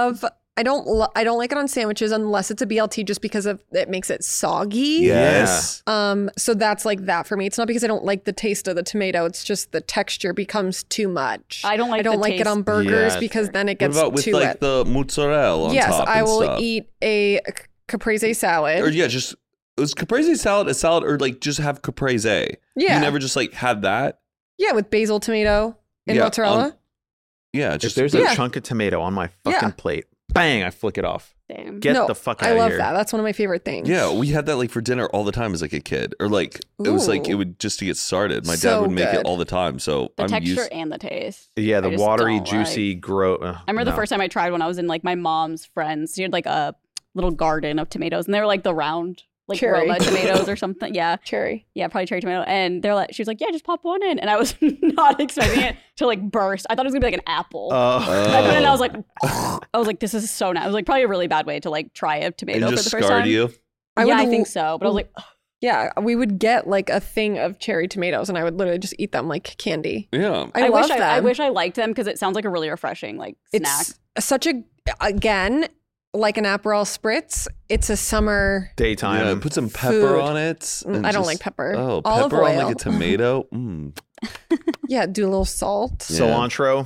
I don't like it on sandwiches unless it's a BLT just because of it makes it soggy. Yes. So that's like that for me. It's not because I don't like the taste of the tomato. It's just the texture becomes too much. I don't like I don't the like it taste. on burgers Yeah. because then it What gets about with too like wet. the mozzarella on Yes, top I and will stuff? eat a caprese salad. Or yeah, just was caprese salad a salad or like just have caprese? Yeah. You never just like had that? Yeah, with basil, tomato, and Yeah, mozzarella. Yeah, If just there's Yeah. a chunk of tomato on my fucking Yeah. plate, bang, I flick it off. Damn. Get No, the fuck I out of love here. that. That's one of my favorite things. yeah, we had that like for dinner all the time as like a kid, or like it was like it Ooh. would just to get started. My dad So would make it good. all the time, so The I'm texture used. and the taste. Yeah, I the just watery, don't juicy, gross. I remember the first time I tried when I was in like my mom's friends. She had like a little garden of tomatoes, and they were like the round like Cherry. Roma tomatoes or something. Yeah. Cherry. Yeah, probably cherry tomato. And she was like, yeah, just pop one in. And I was not expecting it to like burst. I thought it was gonna be like an apple. And then I was like, this is so nice. It was like probably a really bad way to like try a tomato And for just the first scarred time. you? I think so. But I was like, Yeah, we would get like a thing of cherry tomatoes, and I would literally just eat them like candy. Yeah. I love them. I wish I liked them because it sounds like a really refreshing like snack. It's such a, again, like an Aperol spritz. It's a summer. Daytime. Yeah, put some pepper Food. on it. and I don't just- like pepper. Oh, Olive pepper on oil. like a tomato. Mm. Yeah, do a little salt. Yeah. Cilantro.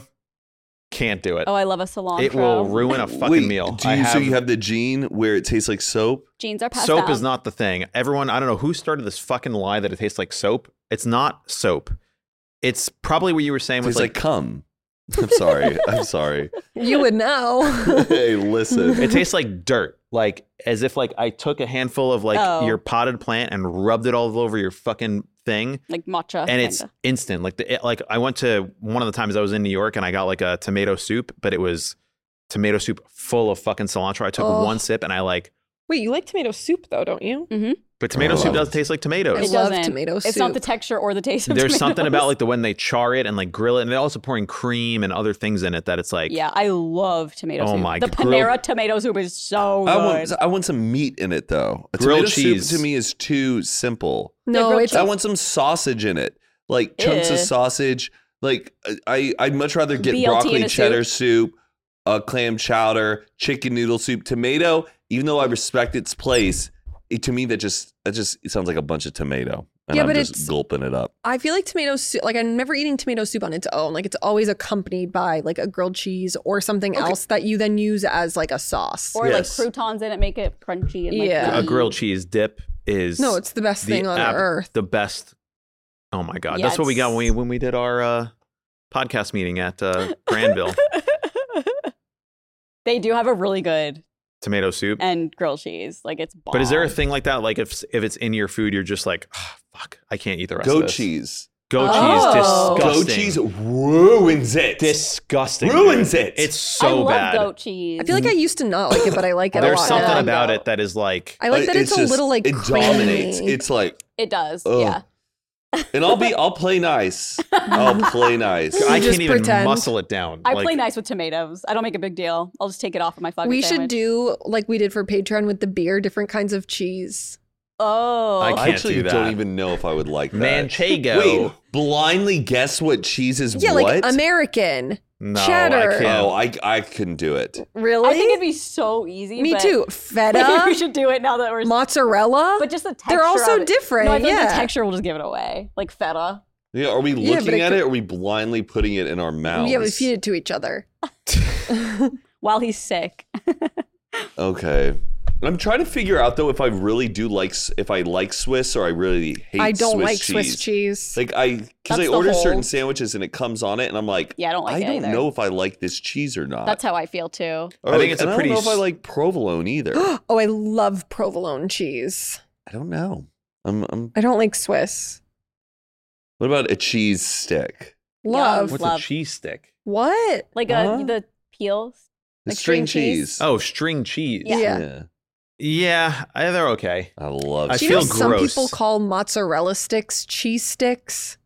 Can't do it. Oh, I love a cilantro. It will ruin a fucking Wait, meal. so you have the gene where it tastes like soap? Jeans are passed Soap out. is not the thing. Everyone, I don't know who started this fucking lie that it tastes like soap. It's not soap. It's probably what you were saying It with tastes like cum. I'm sorry. I'm sorry. You would know. Hey, listen. it tastes like dirt. Like as if like I took a handful of like Oh. your potted plant and rubbed it all over your fucking thing. like matcha. And it's kinda. instant. Like I went to one of the times I was in New York and I got like a tomato soup, but it was tomato soup full of fucking cilantro. I took Oh. one sip and I like, Wait, you like tomato soup though, don't you? but tomato Oh. soup does taste like I tomatoes. It love doesn't. tomato It's not soup. the texture or the taste of There's tomatoes. something about like the when they char it and like grill it, and they're also pouring cream and other things in it that it's like, Yeah, I love tomato Oh soup. my The God. Panera tomato soup is so good. I want some meat in it though. A Grilled tomato cheese. soup to me is too simple. No, grilled it's I want some sausage in it, like chunks of Ew. sausage. Like I'd much rather get BLT in broccoli a cheddar soup, clam chowder, chicken noodle soup, tomato. Even though I respect its place, to me that just it sounds like a bunch of tomato, and Yeah, I'm but just it's- gulping it up. I feel like tomato soup, like I'm never eating tomato soup on its own. Like it's always accompanied by like a grilled cheese or something else that you then use as like a sauce. Or Yes. like croutons in it, make it crunchy and like Yeah. a gooey. grilled cheese dip is No, it's the best the thing on earth. the best. Oh my god, Yeah, that's what we got it's- when we did our podcast meeting at Granville. They do have a really good Tomato soup. and grilled cheese. Like it's bomb. But is there a thing like that? Like if it's in your food, you're just like, oh, fuck, I can't eat the rest of Goat this. cheese. Goat Oh. cheese, Goat disgusting. cheese ruins it. Disgusting. Ruins dude. it. It's I so love bad. goat cheese. I feel like I used to not like it, but I like it a There's lot something now. about No. it that is like, I like that it's a just- little like it creamy. dominates. It's like, It does. Ugh. Yeah. and I'll play nice. I'll play nice. I just can't even pretend. muscle it down. I Like, play nice with tomatoes. I don't make a big deal. I'll just take it off of my fucking We sandwich. should do like we did for Patreon with the beer, different kinds of cheese. Oh. I I can't actually do that. don't even know if I would like that. Manchego. Wait, blindly guess what cheese is Yeah, what? like American. No, cheddar. I can't. Oh, I couldn't do it. Really? I think it'd be so easy. Me but too. Maybe we Feta, should do it now that we're. mozzarella. But just the texture. They're also of it. different. No, I feel like yeah. the texture will just give it away. Like feta. Yeah, are we Yeah, but looking it at could- it or are we blindly putting it in our mouths? Yeah, we feed it to each other. While he's sick. Okay. I'm trying to figure out though if I really do like if I like Swiss or I really hate I don't Swiss like cheese. Swiss cheese. Like because That's I the order certain whole- sandwiches and it comes on it and I'm like, Yeah, I don't like I it don't either. know if I like this cheese or not. That's how I feel too. Or I think like- it's and a I pretty don't know if I s- like provolone either. Oh, I love provolone cheese. I don't know. I'm. I don't like Swiss. What about a cheese stick? Love. What's Love. a cheese stick? What? Like Huh? the peels. A Like string string cheese? cheese. Oh, string cheese. Yeah. Yeah, they're okay. I love. I Do you know feel some gross. people call mozzarella sticks cheese sticks?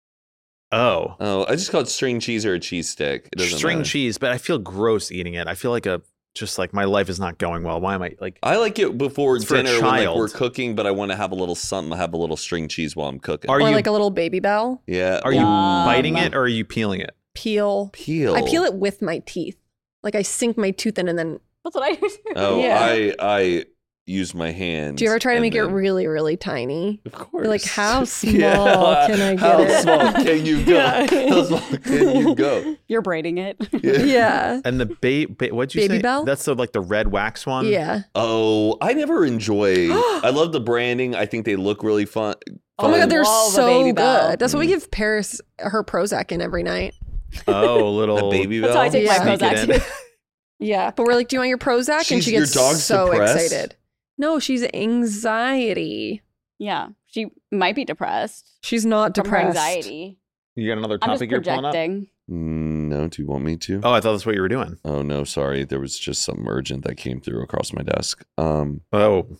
Oh, Oh, I just call it string cheese or a cheese stick. It doesn't string matter. cheese, but I feel gross eating it. I feel like just like my life is not going well. Why am I like? I like it before It's for a dinner when like, child. we're cooking, but I want to have a little something. I have a little string cheese while I'm cooking. Are or you like a little baby bell? yeah. are you Yum. biting it or are you peeling it? Peel. peel? I peel it with my teeth. Like I sink my tooth in and then. That's what I do. Oh, Yeah. I use my hands. Do you ever try to and make it then- really, really tiny? Of course. You're like, how small Yeah. can I get How it? small can you go? Yeah. How small can you go? You're braiding it. Yeah. And the what'd you Baby say? bell? That's the red wax one. Yeah. Oh, I never enjoy. I love the branding. I think they look really fun. Oh my God, they're Love a so Baby Bell. good. That's what we give Paris her Prozac in every night. Oh, little The baby That's bell. how I take Yeah. my Sneak it Prozac in. too. Yeah. But we're like, do you want your Prozac? And She's- she your gets dog's so depressed? excited. No, she's anxiety. Yeah, she might be depressed She's not from her depressed. anxiety. You got another I'm just topic you're pulling up? projecting. No, do you want me to? Oh, I thought that's what you were doing. Oh no, sorry. There was just something urgent that came through across my desk. Oh,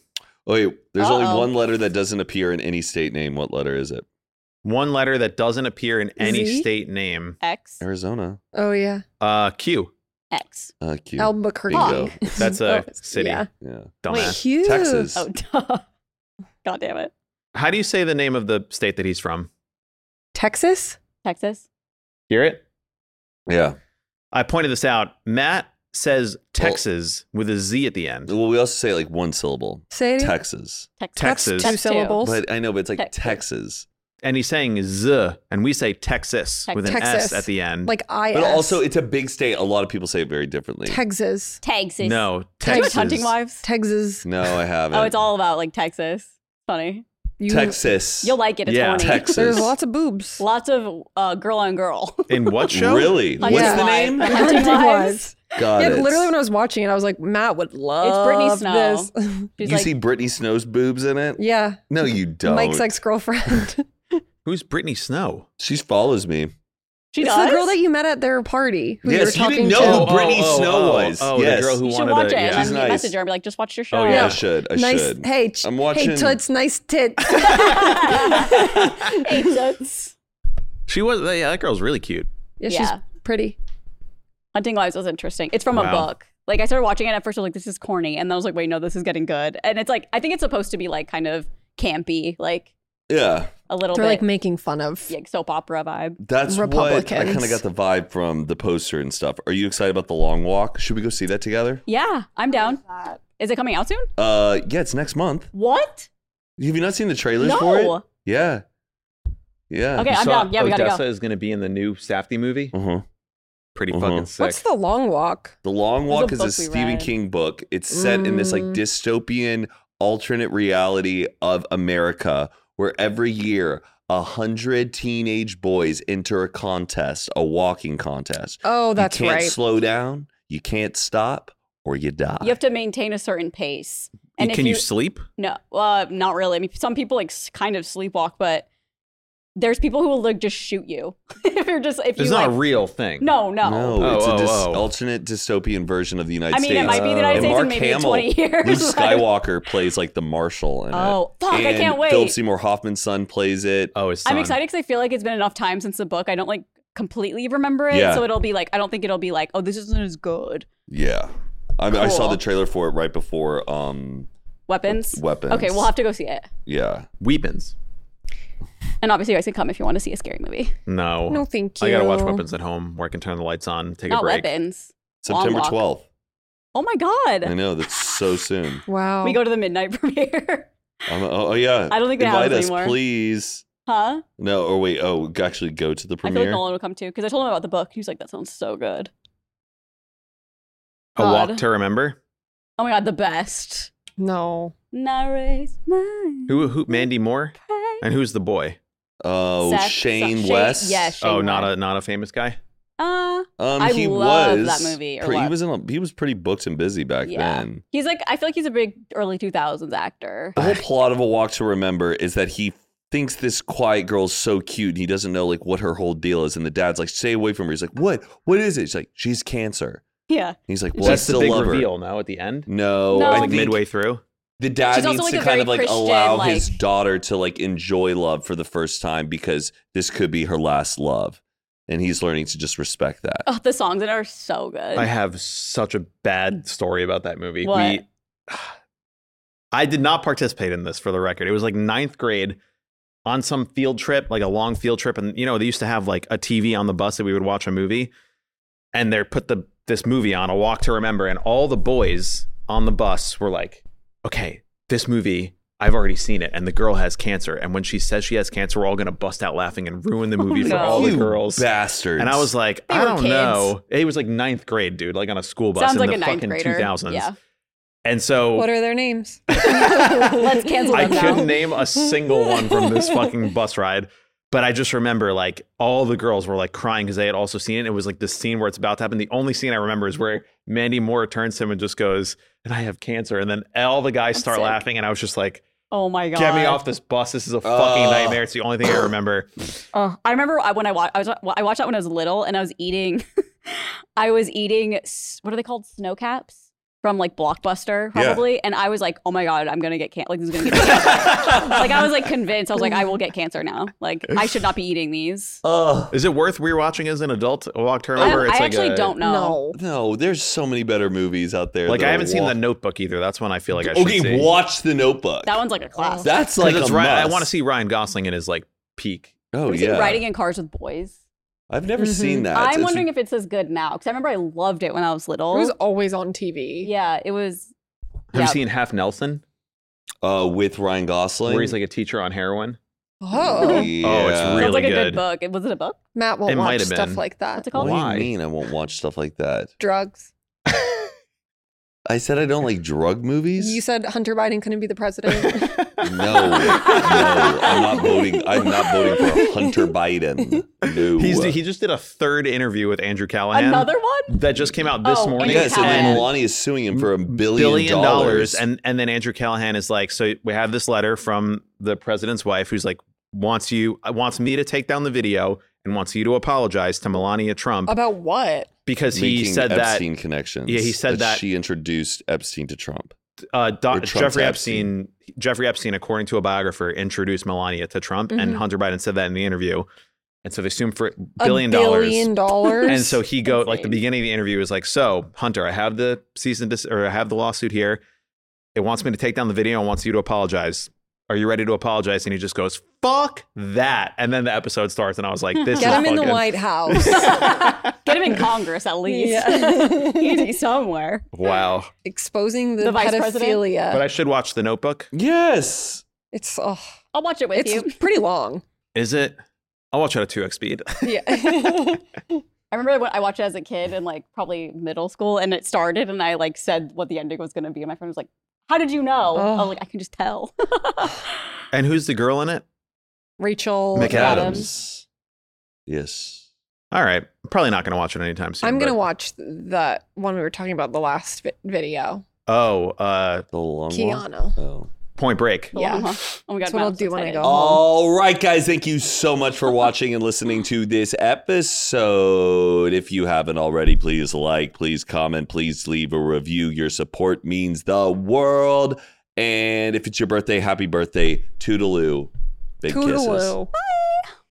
Oh, wait, there's only Uh-oh. one letter that doesn't appear in any state name. What letter is it? One letter that doesn't appear in any Z? state name. X. Arizona. Oh yeah, Q. X. Q. Albuquerque. Bingo. That's a Oh, city. Yeah. Yeah. Dumbass. Cute. Texas. Oh, duh. God damn it. How do you say the name of the state that he's from? Texas. Texas. Hear it? Yeah. I pointed this out. Matt says Texas with a Z at the end. Well, we also say like one syllable. Say it. Texas. Texas. Two syllables. But I know, but it's like Texas. Texas. And he's saying Z, and we say Texas with an Texas. S at the end. Like I. But also, it's a big state. A lot of people say it very differently. Texas. Texas. no, Do you Texas. watch Hunting Wives? Texas. No, I haven't. Oh, it's all about like Texas. Funny. Texas. You'll like it. It's Yeah. horny. Texas. There's lots of boobs. Lots of girl on girl. In what show? Really? Hunting What's the Wives. name? Hunting Wives. God, Yeah, it's- literally when I was watching it, I was like, Matt would love Brittany Snow. this. She's You like, see Brittany Snow's boobs in it? Yeah. No, you don't. Mike's ex-girlfriend. Who's Brittany Snow? She follows me. she It's does. the girl that you met at their party. Who Yes, you you were didn't talking know to. who Brittany Snow was. Oh, Yes. the girl who You should wanted watch to. it Yeah. and She's then nice. message her and be like, just watch your show. Oh, I yeah. should. I Nice. should. Hey, I'm watching. Hey, toots, nice tits. Hey, toots. She was. Yeah, that girl's really cute. Yeah, Yeah. she's pretty. Hunting Wives was interesting. It's from a Wow. book. Like I started watching it at first, I was like, this is corny, and then I was like, wait, no, this is getting good. And it's like, I think it's supposed to be like kind of campy, like Yeah, a little They're bit like making fun of. like soap opera vibe. that's what I Republicans. kind of got the vibe from the poster and stuff. Are you excited about the long walk? Should we go see that together? Yeah, I'm down. Is it coming out soon? Yeah, it's next month. What? Have you not seen the trailers for it? No. Yeah. Yeah. Okay, You I'm saw down. Yeah, we gotta Odessa go. is going to be in the new Safdie movie. Uh-huh. Pretty Uh-huh. fucking sick. What's the long walk? The Long There's a Walk is a book we Stephen read. King book. It's set in this like Mm. dystopian alternate reality of America where every year 100 teenage boys enter a contest, a walking contest. Oh, that's you can't right. slow down, you can't stop, or you die. You have to maintain a certain pace. And Can if you sleep? No, not really. I mean, some people like kind of sleepwalk, but there's people who will like just shoot you if you're just if It's you not like. a real thing. No. No, it's Oh. alternate dystopian version of the United I mean, States. it might be the United And States in Mark maybe Hamill, 20 years. Luke Skywalker plays like the marshal in it. Oh, fuck, I And can't wait. Philip Seymour Hoffman's son plays it. Oh, his I'm son. excited because I feel like it's been enough time since the book. I don't like completely remember it, Yeah. so it'll be like I don't think it'll be like, oh, this isn't as good. Yeah. I mean, I saw Cool. the trailer for it right before Weapons. Weapons. Okay, we'll have to go see it. Yeah. Weapons. And obviously, you guys can come if you want to see a scary movie. No. No, thank you. I gotta watch Weapons at home where I can turn the lights on, take a Not break. Weapons. September Long 12th. Oh my god. I know, that's so soon. Wow. We go to the midnight premiere. Oh, yeah. I don't think they have Invite it us, anymore. please. Huh? No, or wait. Oh, actually go to the I feel like premiere. Nolan will come too because I told him about the book. He was like, "That sounds so good." A Walk God. to Remember. Oh my god, the best. No. Now raise my Who? Mandy Moore. praise. And who's the boy? Oh, Seth- Shane Shane- West. yes. Shane Oh, not West. a famous guy. I he love was that movie, or he what? was he was pretty booked and busy back Yeah. then. He's like, I feel like he's a big early 2000s actor. The whole plot of A Walk to Remember is that he thinks this quiet girl's so cute and he doesn't know like what her whole deal is. And the dad's like, stay away from her. He's like, what? What is it? She's like, she's cancer. Yeah. And he's like, well, I That's the still big love her. reveal now at the end. No, No. I Like think midway through. the dad She's also, needs like, to a kind very of like Christian, allow his like- daughter to like enjoy love for the first time because this could be her last love. And he's learning to just respect that. Oh, the songs in it are so good. I have such a bad story about that movie. What? I did not participate in this, for the record. It was like 9th grade on some field trip, like a long field trip. And, you know, they used to have like a TV on the bus that we would watch a movie. And they put this movie on, A Walk to Remember. And all the boys on the bus were like, okay, this movie, I've already seen it. And the girl has cancer. And when she says she has cancer, we're all going to bust out laughing and ruin the movie for no. all the You girls. bastards. And I was like, They I were don't kids. know. It was like 9th grade, dude, like on a school bus Sounds in like the a ninth fucking grader. 2000s. Yeah. And so What are their names? Let's cancel I them now. couldn't name a single one from this fucking bus ride. But I just remember like all the girls were like crying because they had also seen it. It was like the scene where it's about to happen. The only scene I remember is where Mandy Moore turns to him and just goes, and I have cancer. And then all the guys I'm start sick. laughing. And I was just like, Oh my god. get me off this bus. This is a fucking nightmare. It's the only thing I remember. Oh, I remember when I watched that when I was little, and I was eating, what are they called? Snow caps from like Blockbuster probably, and I was like, oh my god, I'm gonna get cancer. Like this is gonna get cancer. Like I was like convinced. I was like, I will get cancer now. Like I should not be eating these. Is it worth rewatching as an adult? Walk turnover. I actually don't know. No, there's so many better movies out there. Like I haven't seen The Notebook either. That's one I feel like I should Okay, see. watch The Notebook. That one's like a classic. That's like a Ryan, I must. want to see Ryan Gosling in his like peak. Oh Have you seen yeah, Riding in Cars with Boys? I've never seen that. I'm wondering if it's as good now because I remember I loved it when I was little. It was always on TV. Yeah, it was. Have you seen Half Nelson? With Ryan Gosling, Where he's like a teacher on heroin. Oh, Yeah. Oh, it's Sounds really like a good. good book. Was it a book? Matt won't It might watch have stuff been. like that. What's it called? What Why? do you mean I won't watch stuff like that? Drugs. I said I don't like drug movies. You said Hunter Biden couldn't be the president. No, I'm not voting. I'm not voting for Hunter Biden. No. He just did a third interview with Andrew Callahan. Another one? That just came out this Oh, morning. Andrew Yes, and Callahan. then Melania is suing him for $1 billion. And then Andrew Callahan is like, so we have this letter from the president's wife who's like wants me to take down the video and wants you to apologize to Melania Trump About what? Oh, because he Making said Epstein connections. Yeah, he said that- she introduced Epstein to Trump. that Trump's Jeffrey Epstein, according to a biographer, introduced Melania to Trump, and Hunter Biden said that in the interview. And so they assumed for $1 billion. $1 billion. And so he That's like the insane. beginning of the interview is like, so Hunter, I have the I have the lawsuit here. It wants me to take down the video and wants you to apologize. Are you ready to apologize? And he just goes, fuck that. And then the episode starts and I was like, this Get is him in the fucking- White House. Get him in Congress at least. Yeah. He needs to be somewhere. Wow. Exposing the, The vice president? pedophilia. But I should watch The Notebook. Yes. It's I'll watch it with you. it's pretty long. Is it? I'll watch it at 2x speed. Yeah. I remember when I watched it as a kid in like probably middle school and it started and I like said what the ending was going to be. And my friend was like, how did you know? I was like, I can just tell. And who's the girl in it? Rachel McAdams. Yes. All right. I'm probably not going to watch it anytime soon. I'm going to but- watch that one we were talking about, the last video. Oh, The long one? Kiana. Oh. Point Break. The Yeah. long one. Oh my God. That's what I'll I'm so do when I excited. go. All right, guys. Thank you so much for watching and listening to this episode. If you haven't already, please like, please comment, please leave a review. Your support means the world. And if it's your birthday, happy birthday. Toodaloo. Big kisses. Toodaloo. Bye.